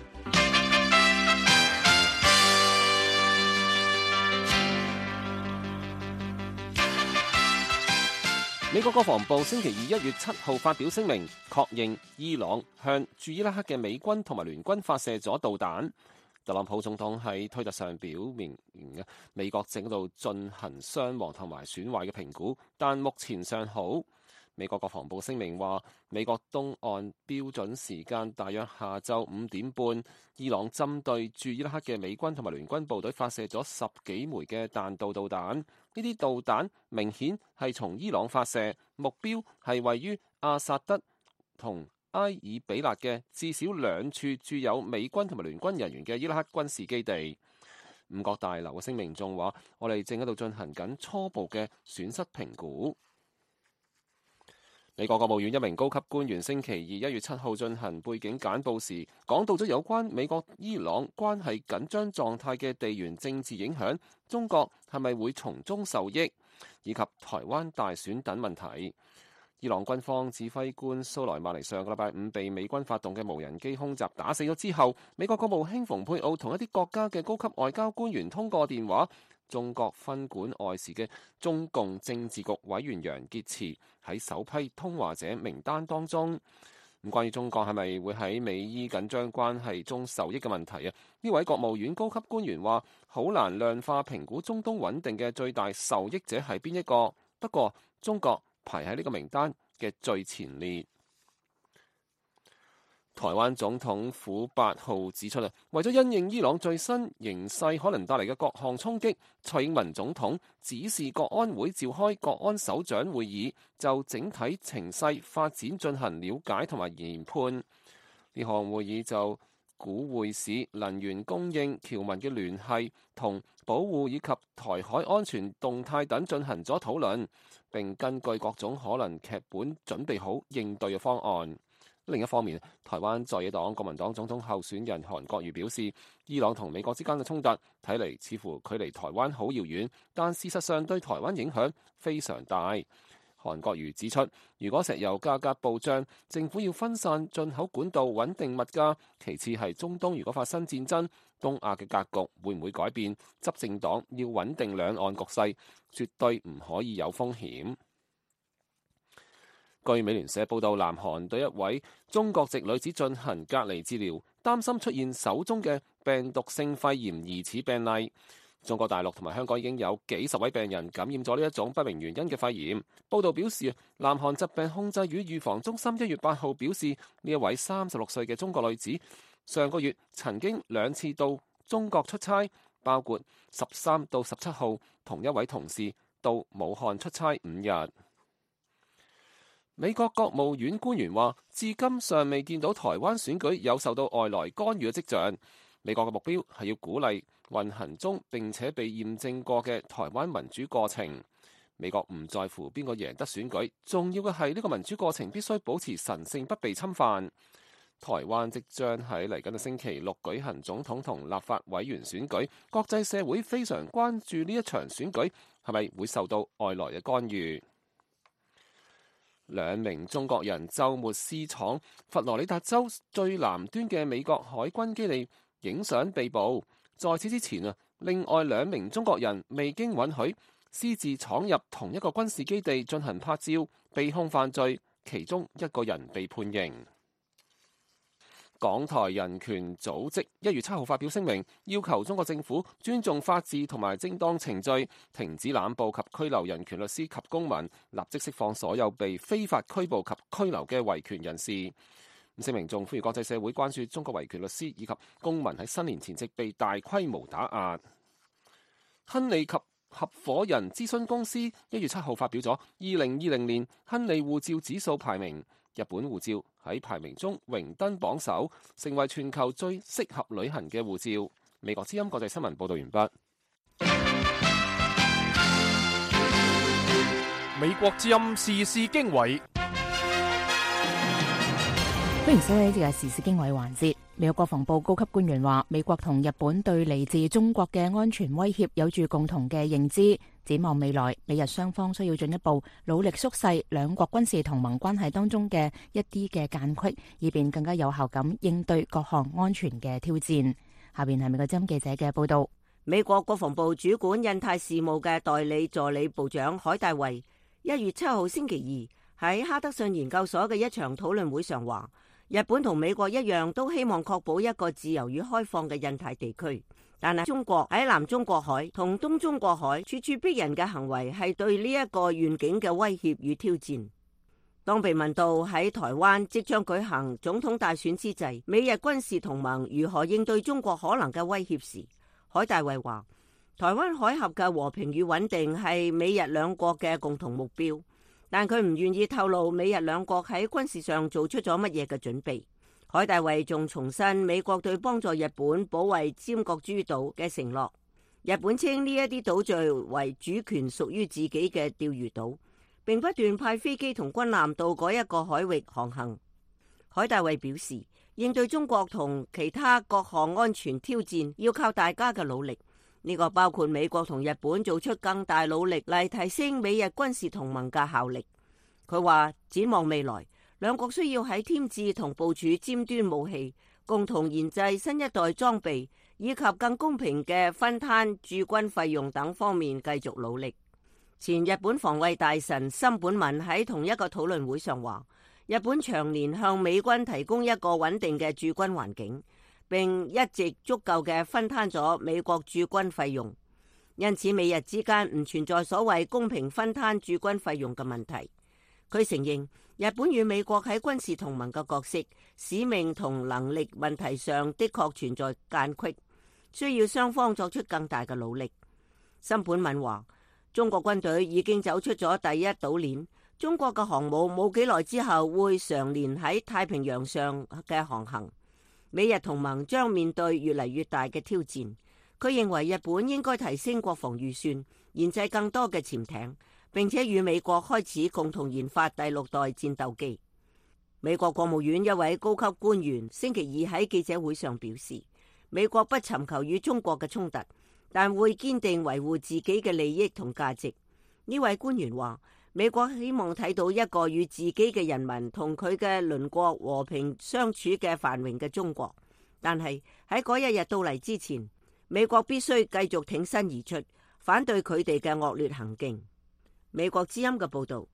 美國國防部星期二一月七號發表聲明，確認伊朗向駐伊拉克嘅美軍同埋聯軍發射咗導彈。特朗普總統喺推特上表明，美國正喺度進行傷亡同埋損壞嘅評估，但目前尚好。美國國防部聲明話，美國東岸標準時間大約下晝五點半，伊朗針對駐伊拉克嘅美軍同埋聯軍部隊發射咗十幾枚嘅彈道導彈。呢啲導彈明顯係從伊朗發射，目標係位於阿薩德同埃爾比納嘅至少兩處駐有美軍同埋聯軍人員嘅伊拉克軍事基地。五角大樓嘅聲明仲話，我哋正喺度進行緊初步嘅損失評估。美國國務院一名高級官員星期二一月七號進行背景簡報時，講到咗有關美國伊朗關係緊張狀態嘅地緣政治影響，中國係咪會從中受益，以及台灣大選等問題。伊朗軍方指揮官蘇萊曼尼上個禮拜五被美軍發動嘅無人機空襲打死咗之後，美國國務卿蓬佩奧同一啲國家嘅高級外交官員通過電話。中國分管外事嘅中共政治局委員楊潔篪喺首批通話者名單當中。咁關於中國係咪會喺美伊緊張關係中受益嘅問題啊？呢位國務院高級官員話：好難量化評估中東穩定嘅最大受益者係邊一個。不過中國排喺呢個名單嘅最前列。台灣總統府八號指出啊，為咗因應伊朗最新形勢可能帶嚟嘅各項衝擊，蔡英文總統指示國安會召開國安首長會議，就整體情勢發展進行了解同埋研判。呢項會議就股匯市、能源供應、僑民嘅聯繫同保護以及台海安全動態等進行咗討論，並根據各種可能劇本準備好應對嘅方案。另一方面，台灣在野黨國民黨總統候選人韓國瑜表示，伊朗同美國之間嘅衝突睇嚟似乎距離台灣好遙遠，但事實上對台灣影響非常大。韓國瑜指出，如果石油價格暴漲，政府要分散進口管道，穩定物價。其次係中東如果發生戰爭，東亞嘅格局會唔會改變？執政黨要穩定兩岸局勢，絕對唔可以有風險。據美聯社報道，南韓對一位中國籍女子進行隔離治療，擔心出現首宗嘅病毒性肺炎疑似病例。中國大陸同埋香港已經有幾十位病人感染咗呢一種不明原因嘅肺炎。報道表示，南韓疾病控制與預防中心一月八號表示，呢一位三十六歲嘅中國女子上個月曾經兩次到中國出差，包括十三到十七號同一位同事到武漢出差五日。美國國務院官員話，至今尚未見到台灣選舉有受到外來干預嘅跡象。美國嘅目標係要鼓勵運行中並且被驗證過嘅台灣民主過程。美國唔在乎邊個贏得選舉，重要嘅係呢個民主過程必須保持神聖不被侵犯。台灣即將喺嚟緊嘅星期六舉行總統同立法委員選舉，國際社會非常關注呢一場選舉係咪會受到外來嘅干預。兩名中國人週末私闖佛羅里達州最南端嘅美國海軍基地影相被捕。在此之前啊，另外兩名中國人未經允許私自闖入同一個軍事基地進行拍照，被控犯罪，其中一個人被判刑。港台人權組織一月七號發表聲明，要求中國政府尊重法治同埋正當程序，停止濫捕及拘留人權律師及公民，立即釋放所有被非法拘捕及拘留嘅維權人士。 聲明仲呼籲國際社會關注中國維權律師以及公民喺新年前夕被大規模打壓。亨利及合夥人諮詢公司一月七號發表咗二零二零年亨利護照指數排名，日本護照喺排名中榮登榜首，成為全球最適合旅行嘅護照。美國之音國際新聞報道完畢。 美國之音時事經緯， 歡迎收睇呢節嘅時事經緯環節。美國國防部高級官員話，美國同日本對嚟自中國嘅安全威脅有住共同嘅認知。展望未來，美日雙方需要進一步努力縮細兩國軍事同盟關係當中嘅一啲嘅間隙，以便更加有效咁應對各項安全嘅挑戰。下邊係美國之音記者嘅報道。 美國國防部主管印太事務嘅代理助理部長海大衛一月七號星期二喺哈德遜研究所嘅一場討論會上話，日本同美國一樣都希望確保一個自由與開放嘅印太地區，但係中國喺南中國海同東中國海處處逼人嘅行為係對呢一個願景嘅威脅與挑戰。當被問到喺台灣即將舉行總統大選之際，美日軍事同盟如何應對中國可能嘅威脅時，海大衛話，台灣海峽嘅和平與穩定係美日兩國嘅共同目標，但佢唔願意透露美日兩國喺軍事上做出咗乜嘢嘅準備。海大衛仲重申美國對幫助日本保衛尖閣諸島嘅承諾。日本稱呢一啲島嶼為主權屬於自己嘅釣魚島，並不斷派飛機同軍艦到嗰一個海域航行。海大衛表示，應對中國同其他各項安全挑戰要靠大家嘅努力。呢個包括美國同日本做出更大努力嚟提升美日軍事同盟嘅效力。佢話，展望未來，兩國需要喺添置同部署尖端武器、共同研製新一代裝備以及更公平嘅分攤駐軍費用等方面繼續努力。前日本防衛大臣森本敏喺同一個討論會上話，日本長年向美軍提供一個穩定嘅駐軍環境，並一直足夠嘅分攤咗美國駐軍費用，因此美日之間唔存在所謂公平分攤駐軍費用嘅問題。佢承認日本與美國喺軍事同盟嘅角色、使命同能力問題上的確存在間隙，需要雙方作出更大嘅努力。森本敏話，中國軍隊已經走出咗第一島鏈，中國嘅航母冇幾耐之後會常年喺太平洋上嘅航行。美日同盟將面對越嚟越大嘅挑戰。佢認為日本應該提升國防預算，研製更多嘅潛艇，並且與美國開始共同研發第六代戰鬥機。美國國務院一位高級官員星期二喺記者會上表示，美國不尋求與中國嘅衝突，但會堅定維護自己嘅利益同價值。呢位官員話，美國希望睇到一個與自己嘅人民同佢嘅鄰國和平相處嘅繁榮嘅中國，但係喺嗰一日到嚟之前，美國必須繼續挺身而出，反對佢哋嘅惡劣行徑。美國之音嘅報道。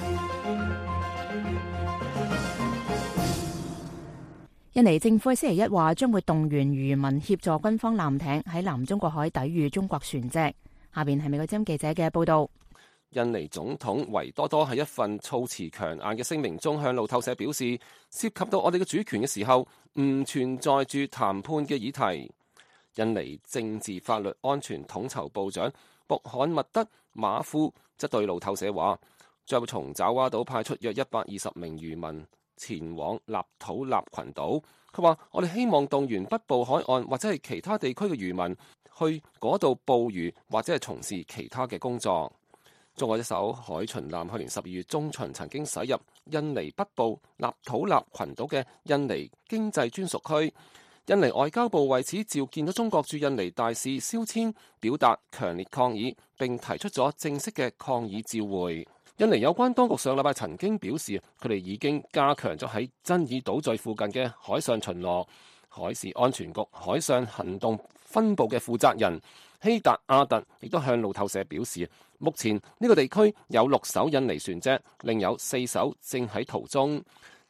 印尼政府喺星期一話將會動員漁民協助軍方艦艇喺南中國海抵禦中國船隻。下邊係美國之音記者嘅報道。 印尼總統維多多喺一份措辭強硬嘅聲明中向路透社表示，涉及到我哋嘅主權嘅時候，唔存在住談判嘅議題。印尼政治法律安全統籌部長博罕默德馬夫則對路透社話，將會從爪哇島派出約一百二十名漁民前往納土納群島。佢話，我哋希望動員北部海岸或者係其他地區嘅漁民去嗰度捕魚或者係從事其他嘅工作。中國一艘海巡艦去年十二月中旬曾經駛入印尼北部納土納群島嘅印尼經濟專屬區。印尼外交部為此召見咗中國駐印尼大使肖千，表達強烈抗議，並提出咗正式嘅抗議照會。印尼有關當局上禮拜曾經表示，佢哋已經加強咗喺爭議島嶼附近嘅海上巡邏。海事安全局海上行動分部嘅負責人希達阿特亦都向路透社表示，目前呢個地區有六艘印尼船隻，另有四艘正喺途中。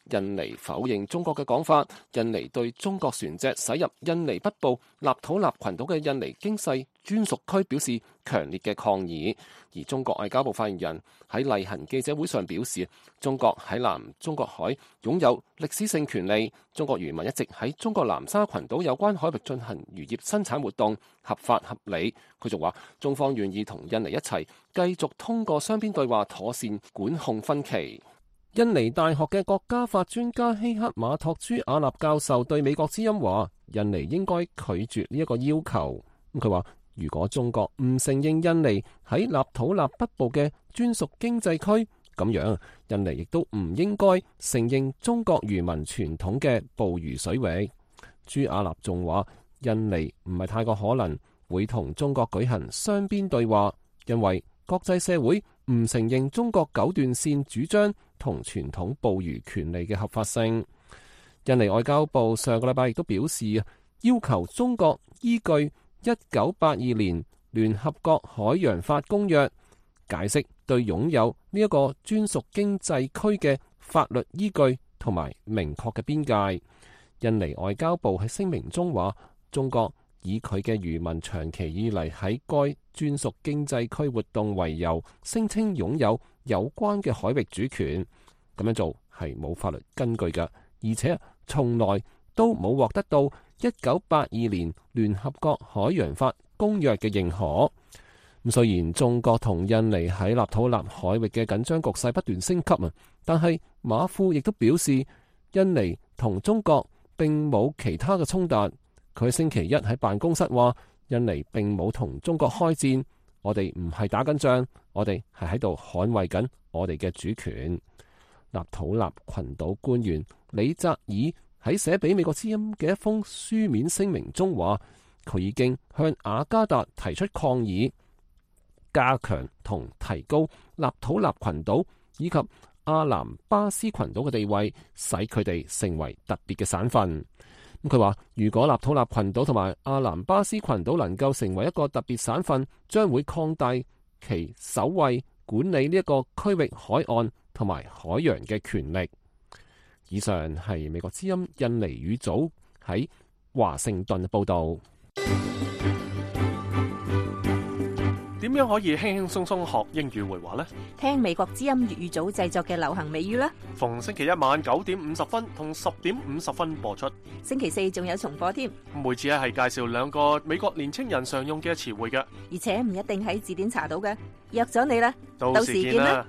印尼否認中國嘅講法，印尼對中國船隻駛入印尼北部納土納群島嘅印尼經濟專屬區表示強烈嘅抗議。而中國外交部發言人喺例行記者會上表示，中國喺南中國海擁有歷史性權利，中國漁民一直喺中國南沙群島有關海域進行漁業生產活動，合法合理。佢仲話，中方願意同印尼一齊繼續通過雙邊對話妥善管控分歧。印尼大學嘅國家法專家希克馬托朱亞納教授對美國之音話，印尼應該拒絕呢一個要求。佢話，如果中國唔承認印尼喺納土納北部嘅專屬經濟區，咁樣印尼亦都唔應該承認中國漁民傳統嘅捕魚水域。朱亞納仲話，印尼唔係太過可能會同中國舉行雙邊對話，因為國際社會唔承認中國九段線主張同傳統捕魚權利嘅合法性。印尼外交部上個禮拜亦都表示，要求中國依據一九八二年聯合國海洋法公約解釋對擁有呢一個專屬經濟區嘅法律依據同埋明確嘅邊界。印尼外交部喺聲明中話，中國以佢嘅漁民長期以嚟喺該專屬經濟區活動為由，聲稱擁有有關嘅海域主權，咁樣做係冇法律根據嘅，而且從來都冇獲得到一九八二年聯合國海洋法公約嘅認可。咁雖然中國同印尼喺納土納海域嘅緊張局勢不斷升級啊，但係馬庫亦都表示，印尼同中國並冇其他嘅衝突。佢星期一喺辦公室話，印尼並冇同中國開戰，我哋唔係打緊仗，我哋係喺度捍衛緊我哋嘅主權。納土納群島官員李澤爾喺寫俾美國之音嘅一封書面聲明中話，佢已經向雅加達提出抗議，加強同提高納土納群島以及阿南巴斯群島嘅地位，使佢哋成為特別嘅省份。咁佢話，如果納土納群島同埋阿南巴斯群島能夠成為一個特別省份，將會擴大其守衛管理呢一個區域海岸同埋海洋嘅權力。以上係美國之音印尼語組喺華盛頓報道。 點樣可以輕輕鬆鬆學英語會話呢？ 聽美國之音粵語組製作嘅流行美語啦。 逢星期一晚九點五十分同十點五十分播出。 星期四仲有重播添。 每次咧係介紹兩個美國年青人常用嘅詞彙嘅， 而且唔一定喺字典查到嘅。約咗你啦， 到時見啦。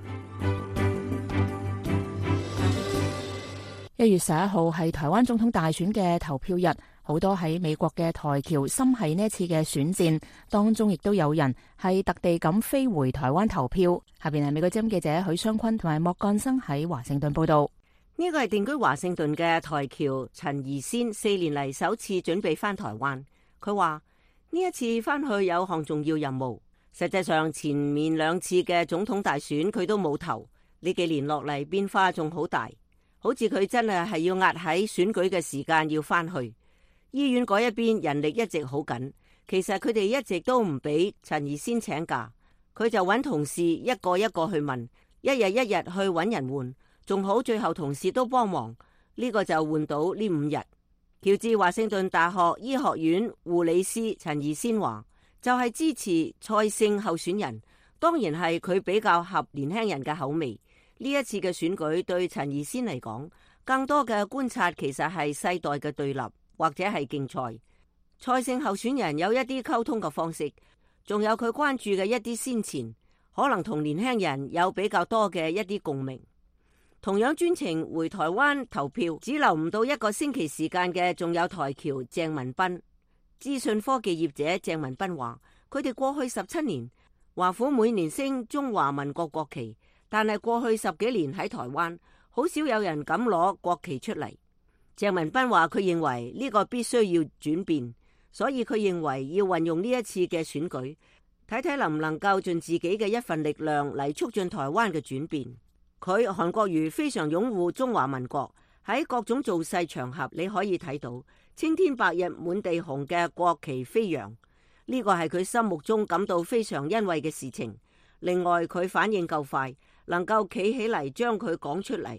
一月十一號係台灣總統大選嘅投票日，好多喺美國嘅台僑心繫呢一次嘅選戰，當中亦都有人係特地咁飛回台灣投票。下邊係美國之音記者許湘坤同埋莫幹生喺華盛頓報道。 呢個係定居華盛頓嘅台僑陳怡仙，四年嚟首次準備翻台灣。佢話呢一次翻去有項重要任務，實際上前面兩次嘅總統大選佢都冇投，呢幾年落嚟變化仲好大。好似佢真係係要壓喺選舉嘅時間要翻去。醫院嗰一邊人力一直好緊，其實佢哋一直都唔俾陳怡仙請假，佢就揾同事一個一個去問，一日一日去揾人換，仲好最後同事都幫忙，呢個就換到呢五日。喬治華盛頓大學醫學院護理師陳怡仙話，就係支持蔡姓候選人，當然係佢比較合年輕人嘅口味。呢一次嘅選舉對陳怡仙嚟講，更多嘅觀察其實係世代嘅對立或者係競賽。蔡姓候選人有一啲溝通嘅方式，仲有佢關注嘅一啲先前，可能同年輕人有比較多嘅一啲共鳴。同樣專程回台灣投票，只留唔到一個星期時間嘅，仲有台僑鄭文彬。資訊科技業者鄭文彬話，佢哋過去十七年，華府每年升中華民國國旗。但係過去十幾年喺台灣，好少有人敢攞國旗出嚟。鄭文彬話佢認為呢個必須要轉變，所以佢認為要運用呢一次嘅選舉，睇睇能唔能夠盡自己嘅一份力量嚟促進台灣嘅轉變。佢韓國瑜非常擁護中華民國，喺各種造勢場合你可以睇到青天白日滿地紅嘅國旗飛揚，呢個係佢心目中感到非常欣慰嘅事情。另外佢反應夠快，能夠企起嚟將佢講出嚟。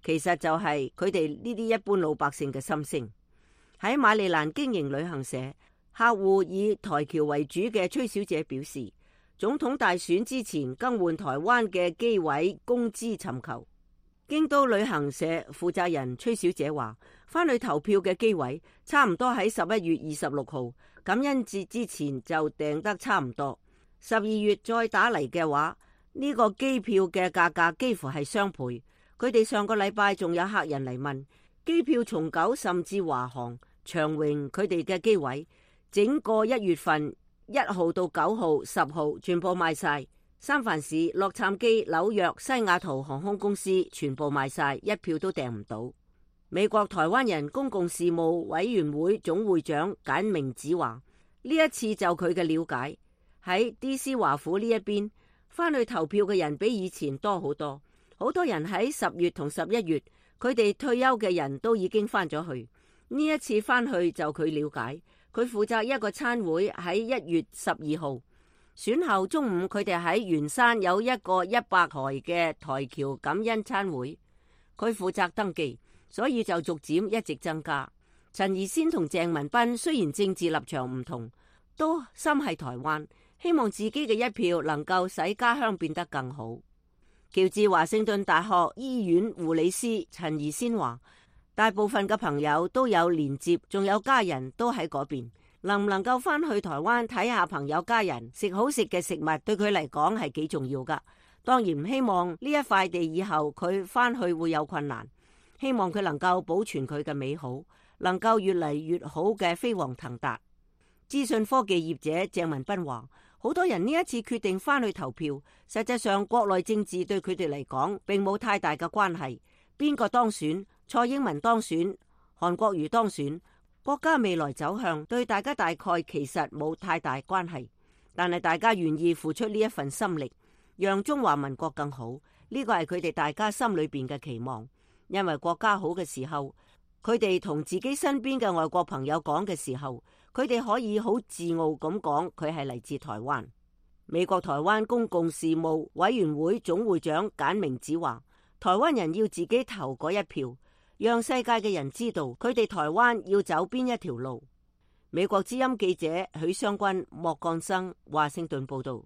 其實就係佢哋呢啲一般老百姓嘅心聲。喺馬里蘭經營旅行社，客戶以台僑為主嘅崔小姐表示，總統大選之前更換台灣嘅機位公之尋求。京都旅行社負責人崔小姐話，返去投票嘅機位差唔多喺十一月二十六號感恩節之前就訂得差唔多，十二月再打嚟嘅話，呢個機票嘅價格幾乎係雙倍。佢哋上個禮拜仲有客人嚟問，機票從九甚至華航、長榮佢哋嘅機位，整個一月份一號到九號、十號全部賣晒。三藩市、洛杉磯、紐約、西雅圖航空公司全部賣晒，一票都訂唔到。美國台灣人公共事務委員會總會長簡明子話，呢一次就佢嘅了解，喺 D C 華府呢一邊翻去投票嘅人比以前多好多，好多人喺十月同十一月，佢哋退休嘅人都已經翻咗去。呢一次翻去就佢了解，佢負責一個餐會喺一月十二號。選後中午，佢哋喺圓山有一個一百台嘅台僑感恩餐會，佢負責登記，所以就逐漸一直增加。陳怡仙同鄭文彬雖然政治立場唔同，都心繫台灣，希望自己嘅一票能夠使家鄉變得更好。喬治華盛頓大學醫院護理師陳怡仙話，大部分嘅朋友都有連接，仲有家人都喺嗰邊。能唔能夠翻去台灣睇下朋友家人，食好食嘅食物，對佢嚟講係幾重要噶。當然唔希望呢一塊地以後佢翻去會有困難，希望佢能夠保存佢嘅美好，能夠越嚟越好嘅飛黃騰達。資訊科技業者鄭文彬話，好多人呢一次決定翻去投票，實際上國內政治對佢哋嚟講並冇太大嘅關係，邊個當選，蔡英文當選，韓國瑜當選，國家未來走向對大家大概其實冇太大關係，但係大家願意付出呢一份心力，讓中華民國更好，呢個係佢哋大家心裏邊嘅期望。因為國家好嘅時候，佢哋同自己身邊嘅外國朋友講嘅時候，佢哋可以好自傲咁講佢係嚟自台灣。美國台灣公共事務委員會總會長簡明子話，台灣人要自己投嗰一票，讓世界嘅人知道佢哋台灣要走邊一條路。美國之音記者許湘君、莫幹生華盛頓報道。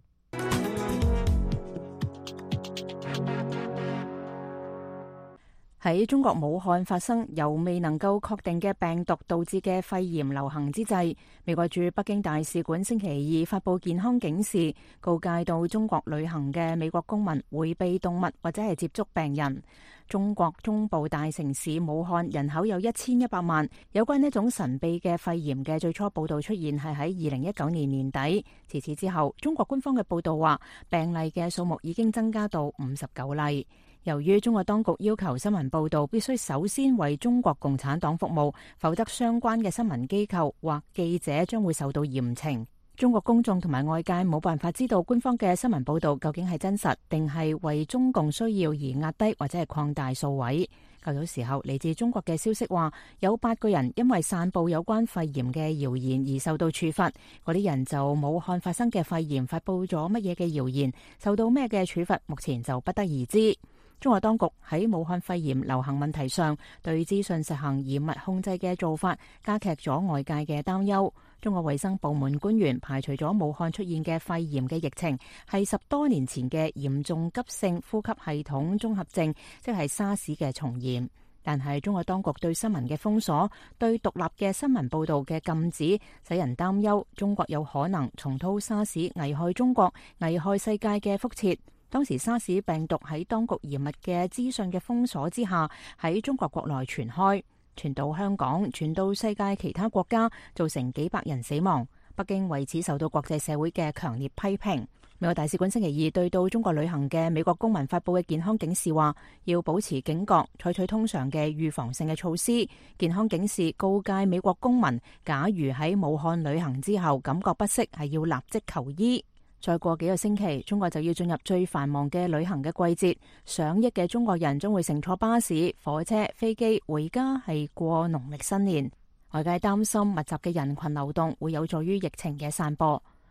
喺中國武漢發生由未能夠確定嘅病毒導致嘅肺炎流行之際，美國駐北京大使館星期二發佈健康警示，告誡到中國旅行嘅美國公民迴避動物或者係接觸病人。中國中部大城市武漢人口有一千一百萬，有關呢種神秘嘅肺炎嘅最初報道出現係喺二零一九年年底。自此之後，中國官方嘅報道話病例嘅數目已經增加到五十九例。由於中國當局要求新聞報導必須首先為中國共產黨服務，否則相關嘅新聞機構或記者將會受到嚴懲。中國公眾同埋外界冇辦法知道官方嘅新聞報導究竟係真實定係為中共需要而壓低或者係擴大數位。較早時候，嚟自中國嘅消息話，有八個人因為散佈有關肺炎嘅謠言而受到處罰。嗰啲人就武漢發生嘅肺炎發佈咗乜嘢嘅謠言，受到咩嘅處罰，目前就不得而知。中國當局喺武漢肺炎流行問題上對資訊實行嚴密控制嘅做法，加劇咗外界嘅擔憂。中國衛生部門官員排除咗武漢出現嘅肺炎嘅疫情係十多年前嘅嚴重急性呼吸系統綜合症，即係沙士嘅重現。但係中國當局對新聞嘅封鎖、對獨立嘅新聞報導嘅禁止，使人擔憂中國有可能重蹈沙士危害中國、危害世界嘅覆轍。當時沙士病毒喺當局嚴密嘅資訊嘅封鎖之下，喺中國國內傳開，傳到香港，傳到世界其他國家，造成幾百人死亡。北京為此受到國際社會嘅強烈批評。美國大使館星期二對到中國旅行嘅美國公民發佈嘅健康警示話，要保持警覺，採取通常嘅預防性嘅措施。健康警示告誡美國公民，假如喺武漢旅行之後感覺不適，係要立即求醫。再過幾個星期，中國就要進入最繁忙嘅旅行嘅季節，上億嘅中國人將會乘坐巴士、火車、飛機回家，係過農曆新年。外界擔心密集嘅人群流動會有助於疫情嘅散播。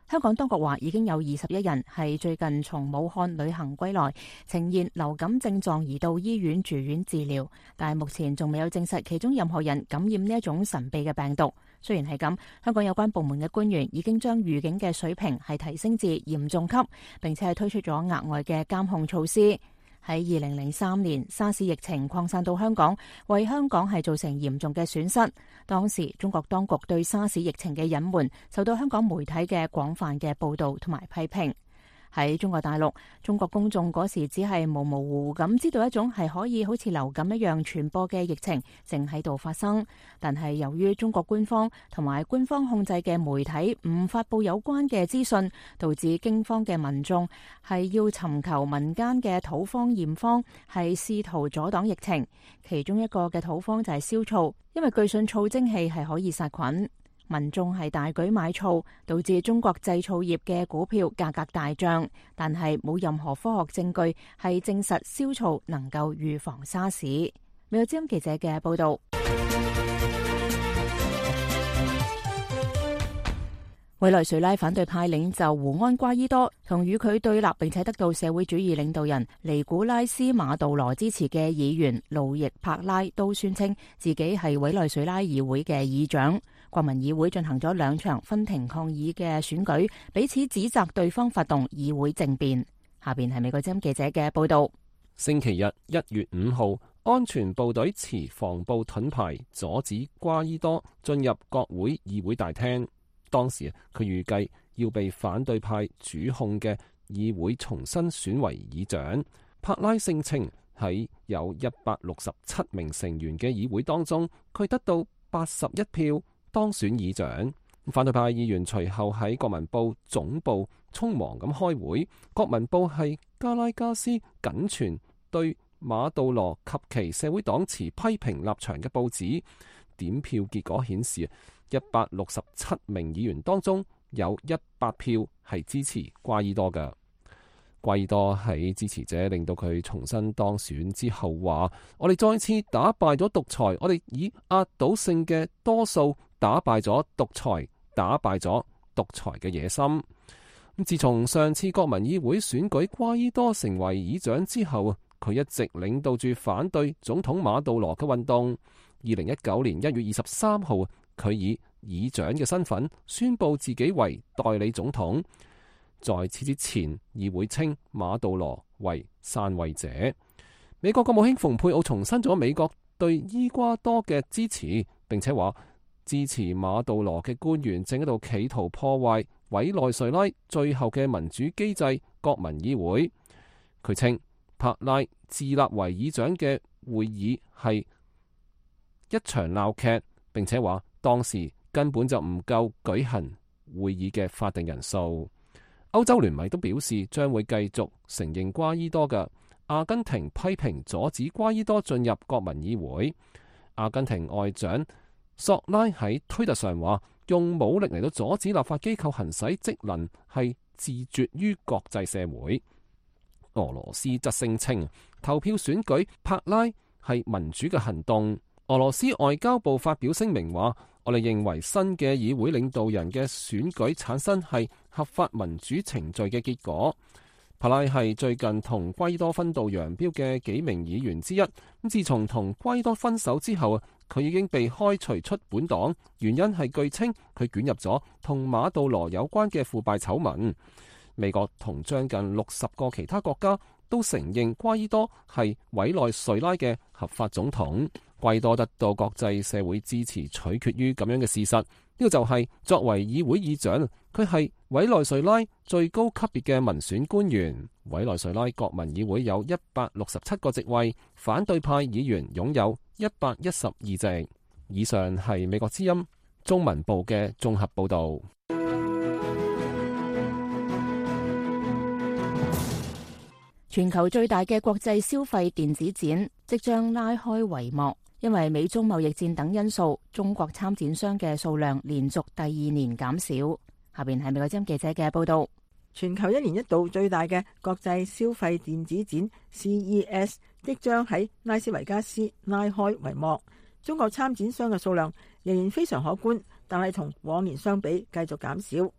香港當局話已經有二十一人係最近從武漢旅行歸來，呈現流感症狀而到醫院住院治療，但係目前仲未有證實其中任何人感染呢一種神秘嘅病毒。雖然係咁，香港有關部門嘅官員已經將預警嘅水平係提升至嚴重級，並且係推出咗額外嘅監控措施。喺二零零三年，沙士疫情擴散到香港，為香港係造成嚴重嘅損失。當時中國當局對沙士疫情嘅隱瞞，受到香港媒體嘅廣泛嘅報導同埋批評。喺中國大陸，中國公眾嗰時只係模模糊糊咁知道一種係可以好似流感一樣傳播嘅疫情正喺度發生，但係由於中國官方同埋官方控制嘅媒體唔發佈有關嘅資訊，導致驚慌嘅民眾係要尋求民間嘅土方驗方，係試圖阻擋疫情。其中一個嘅土方就係燒醋，因為據信醋蒸氣係可以殺菌。民眾係大舉買醋，導致中國製醋業嘅股票價格大漲，但係冇任何科學證據係證實燒醋能夠預防沙士。美國之音記者嘅報道。委內瑞拉反對派領袖胡安瓜伊多同與佢對立並且得到社會主義領導人尼古拉斯馬杜羅支持嘅議員路易帕拉都宣稱自己係委內瑞拉議會嘅議長。國民議會進行咗兩場分庭抗議嘅選舉，彼此指責對方發動議會政變。下邊係美國之音記者嘅報道。 星期日一月五號，安全部隊持防暴盾牌阻止瓜伊多進入國會議會大廳。當時佢預計要被反對派主控嘅議會重新選為議長。帕拉聲稱喺有一百六十七名成員嘅議會當中，佢得到八十一票當選議長。反對派議員隨後喺國民報總部匆忙咁開會。國民報係加拉加斯僅存對馬杜羅及其社會黨持批評立場嘅報紙。點票結果顯示，一百六十七名議員當中有一百票係支持瓜伊多嘅。瓜伊多喺支持者令到佢重新當選之後話：我哋再次打敗咗獨裁，我哋以壓倒性嘅多數打敗咗獨裁，打敗咗獨裁嘅野心。咁自從上次國民議會選舉瓜伊多成為議長之後，佢一直領導住反對總統馬杜羅嘅運動。二零一九年一月二十三號，佢以議長嘅身份宣布自己為代理總統。在此之前，議會稱馬杜羅為篡位者。美國國務卿蓬佩奧重申咗美國對伊瓜多嘅支持，並且話支持馬杜羅嘅官員正喺度企圖破壞委內瑞拉最後嘅民主機制——國民議會。佢稱帕拉自立為議長嘅會議係一場鬧劇，並且話當時根本就唔夠舉行會議嘅法定人數。歐洲聯盟都表示將會繼續承認瓜伊多嘅。阿根廷批評阻止瓜伊多進入國民議會。阿根廷外長索拉喺推特上話，用武力嚟到阻止立法機構行使職能係自絕於國際社會。俄羅斯則聲稱投票選舉帕拉係民主嘅行動。俄羅斯外交部發表聲明話，我哋認為新嘅議會領導人嘅選舉產生係合法民主程序嘅結果。帕拉係最近同瓜伊多分道揚鑣嘅幾名議員之一。咁自從同瓜伊多分手之後，佢已經被開除出本黨，原因係據稱佢捲入咗同馬杜羅有關嘅腐敗醜聞。美國同將近六十個其他國家都承認瓜伊多係委內瑞拉嘅合法總統。瓜伊多得到國際社會支持，取決於咁樣嘅事實。呢個就係作為議會議長，佢係委內瑞拉最高級別嘅民選官員。委內瑞拉國民議會有一百六十七個席位，反對派議員擁有一百一十二席。以上係美國之音中文部嘅綜合報道。 全球最大嘅國際消費電子展即將拉開帷幕。因為美中貿易戰等因素，中國參展商嘅數量連續第二年減少。下邊係美國之音記者嘅報道。 全球一年一度最大嘅國際消費電子展 C E S 即將喺拉斯維加斯拉開帷幕。中國參展商嘅數量仍然非常可觀，但係同往年相比繼續減少。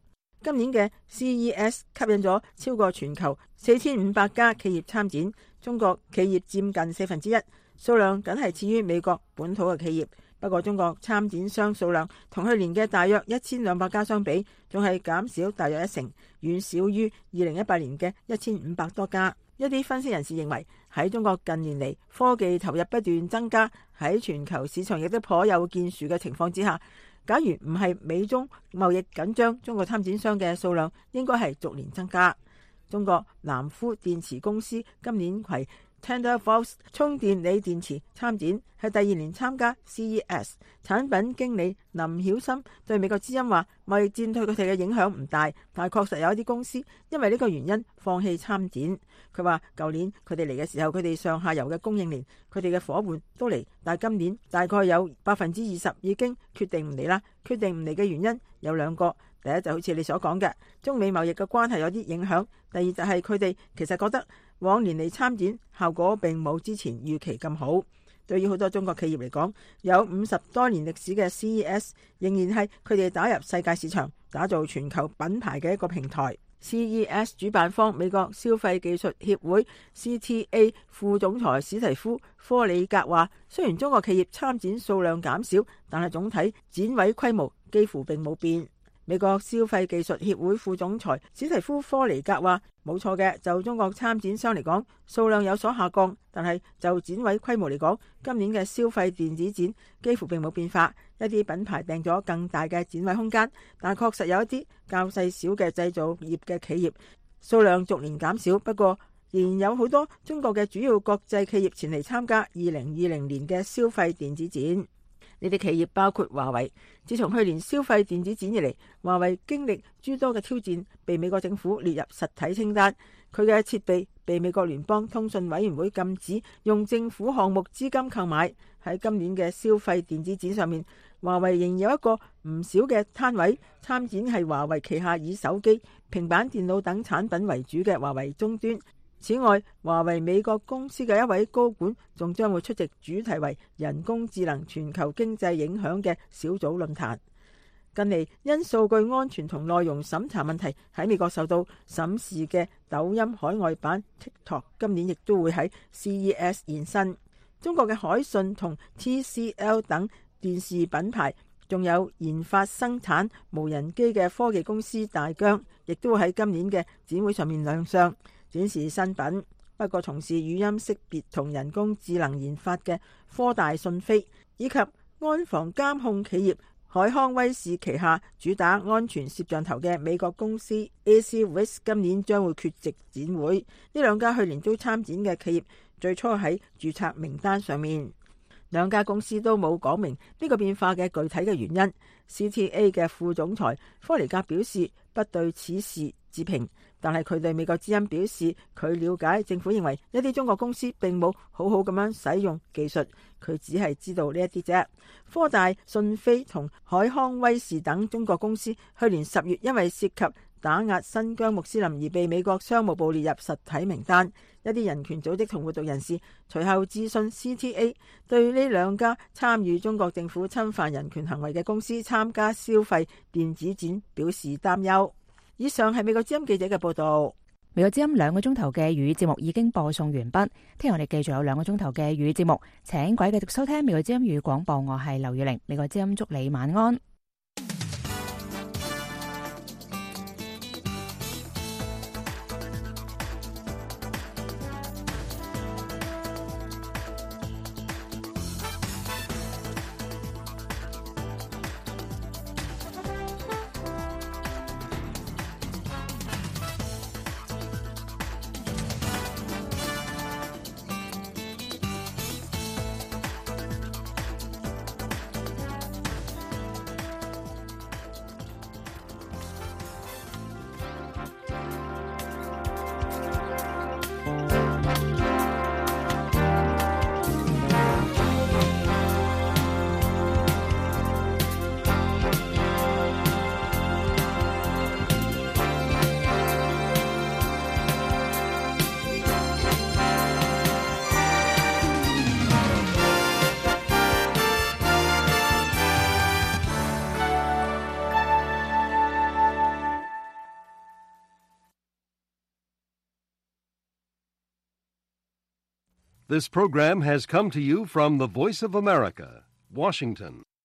今年嘅 C E S 吸引咗超過全球四千五百家企業參展，中國企業佔近四分之一，數量僅係次於美國本土嘅企業。不過中國參展商數量同去年嘅大約一千兩百家相比，仲係減少大約一成，遠少於二零一八年嘅一千五百多家。一啲分析人士認為，喺中國近年嚟科技投入不斷增加，喺全球市場亦都頗有建樹嘅情況之下，假如唔係美中貿易緊張，中國參展商嘅數量應該係逐年增加。中國南孚電池公司今年攜 Thunderbolts 充電鋰電池參展，係第二年參加 C E S。 產品經理林曉森對美國之音話，貿易戰對佢哋嘅影響唔大，但係確實有一啲公司因為呢個原因放棄參展。佢話舊年佢哋嚟嘅時候，佢哋上下游嘅供應鏈，佢哋嘅伙伴都嚟，但係今年大概有百分之二十已經決定唔嚟啦。決定唔嚟嘅原因有兩個，第一就好似你所講嘅，中美貿易嘅關係有啲影響，第二就係佢哋其實覺得往年嚟參展效果並冇之前預期咁好。對於好多中國企業嚟講，有五十多年歷史嘅 C E S 仍然係佢哋打入世界市場、打造全球品牌嘅一個平台。C E S 主辦方美國消費技術協會 C T A 副總裁史提夫科里格話，雖然中國企業參展數量減少，但係總體展位規模幾乎並冇變。美國消費技術協會副總裁史提夫科尼格話，冇錯嘅，就中國參展商嚟講，數量有所下降，但係就展位規模嚟講，今年嘅消費電子展幾乎並冇變化。一啲品牌訂咗更大嘅展位空間，但係確實有一啲較細小嘅製造業嘅企業數量逐年減少。不過仍然有好多中國嘅主要國際企業前嚟參加二零二零年嘅消費電子展。呢啲企業包括華為。自從去年消費電子展以嚟，華為經歷諸多嘅挑戰，被美國政府列入實體清單。佢嘅設備被美國聯邦通訊委員會禁止用政府項目資金購買。喺今年嘅消費電子展上面，華為仍有一個唔少嘅攤位，參展係華為旗下以手機、平板電腦等產品為主嘅華為終端。此外，華為美國公司嘅一位高管仲將會出席主題為人工智能全球經濟影響嘅小組論壇。近嚟因數據安全同內容審查問題喺美國受到審視嘅抖音海外版 TikTok 今年亦都會喺 C E S 現身。中國嘅海信同 T C L 等電視品牌，仲有研發生產無人機嘅科技公司大疆，亦都會喺今年嘅展會上面亮相展示新品。不過從事語音識別同人工智能研發嘅科大訊飛，以及安防監控企業海康威視旗下主打安全攝像頭嘅美國公司 Acwis 今年將會缺席展會。呢兩家去年都參展嘅企業最初喺註冊名單上面，兩家公司都冇講明呢個變化嘅具體嘅原因。C T A 嘅副總裁科尼格表示不對此事置評，但係佢對美國之音表示，佢了解政府認為一啲中國公司並冇好好咁樣使用技術，佢只係知道呢一啲啫。科大訊飛同海康威視等中國公司去年十月因為涉及打壓新疆穆斯林而被美國商務部列入實體名單。一啲人權組織同活動人士隨後諮詢 C T A， 對呢兩家參與中國政府侵犯人權行為嘅公司參加消費電子展表示擔憂。以上係美國之音記者嘅報道。 美國之音兩個鐘頭嘅語節目已經播送完畢，聽日我哋繼續有兩個鐘頭嘅語節目，請各位繼續收聽美國之音語廣播，我係劉月玲，美國之音祝你晚安。 This program has come to you from the Voice of America, Washington.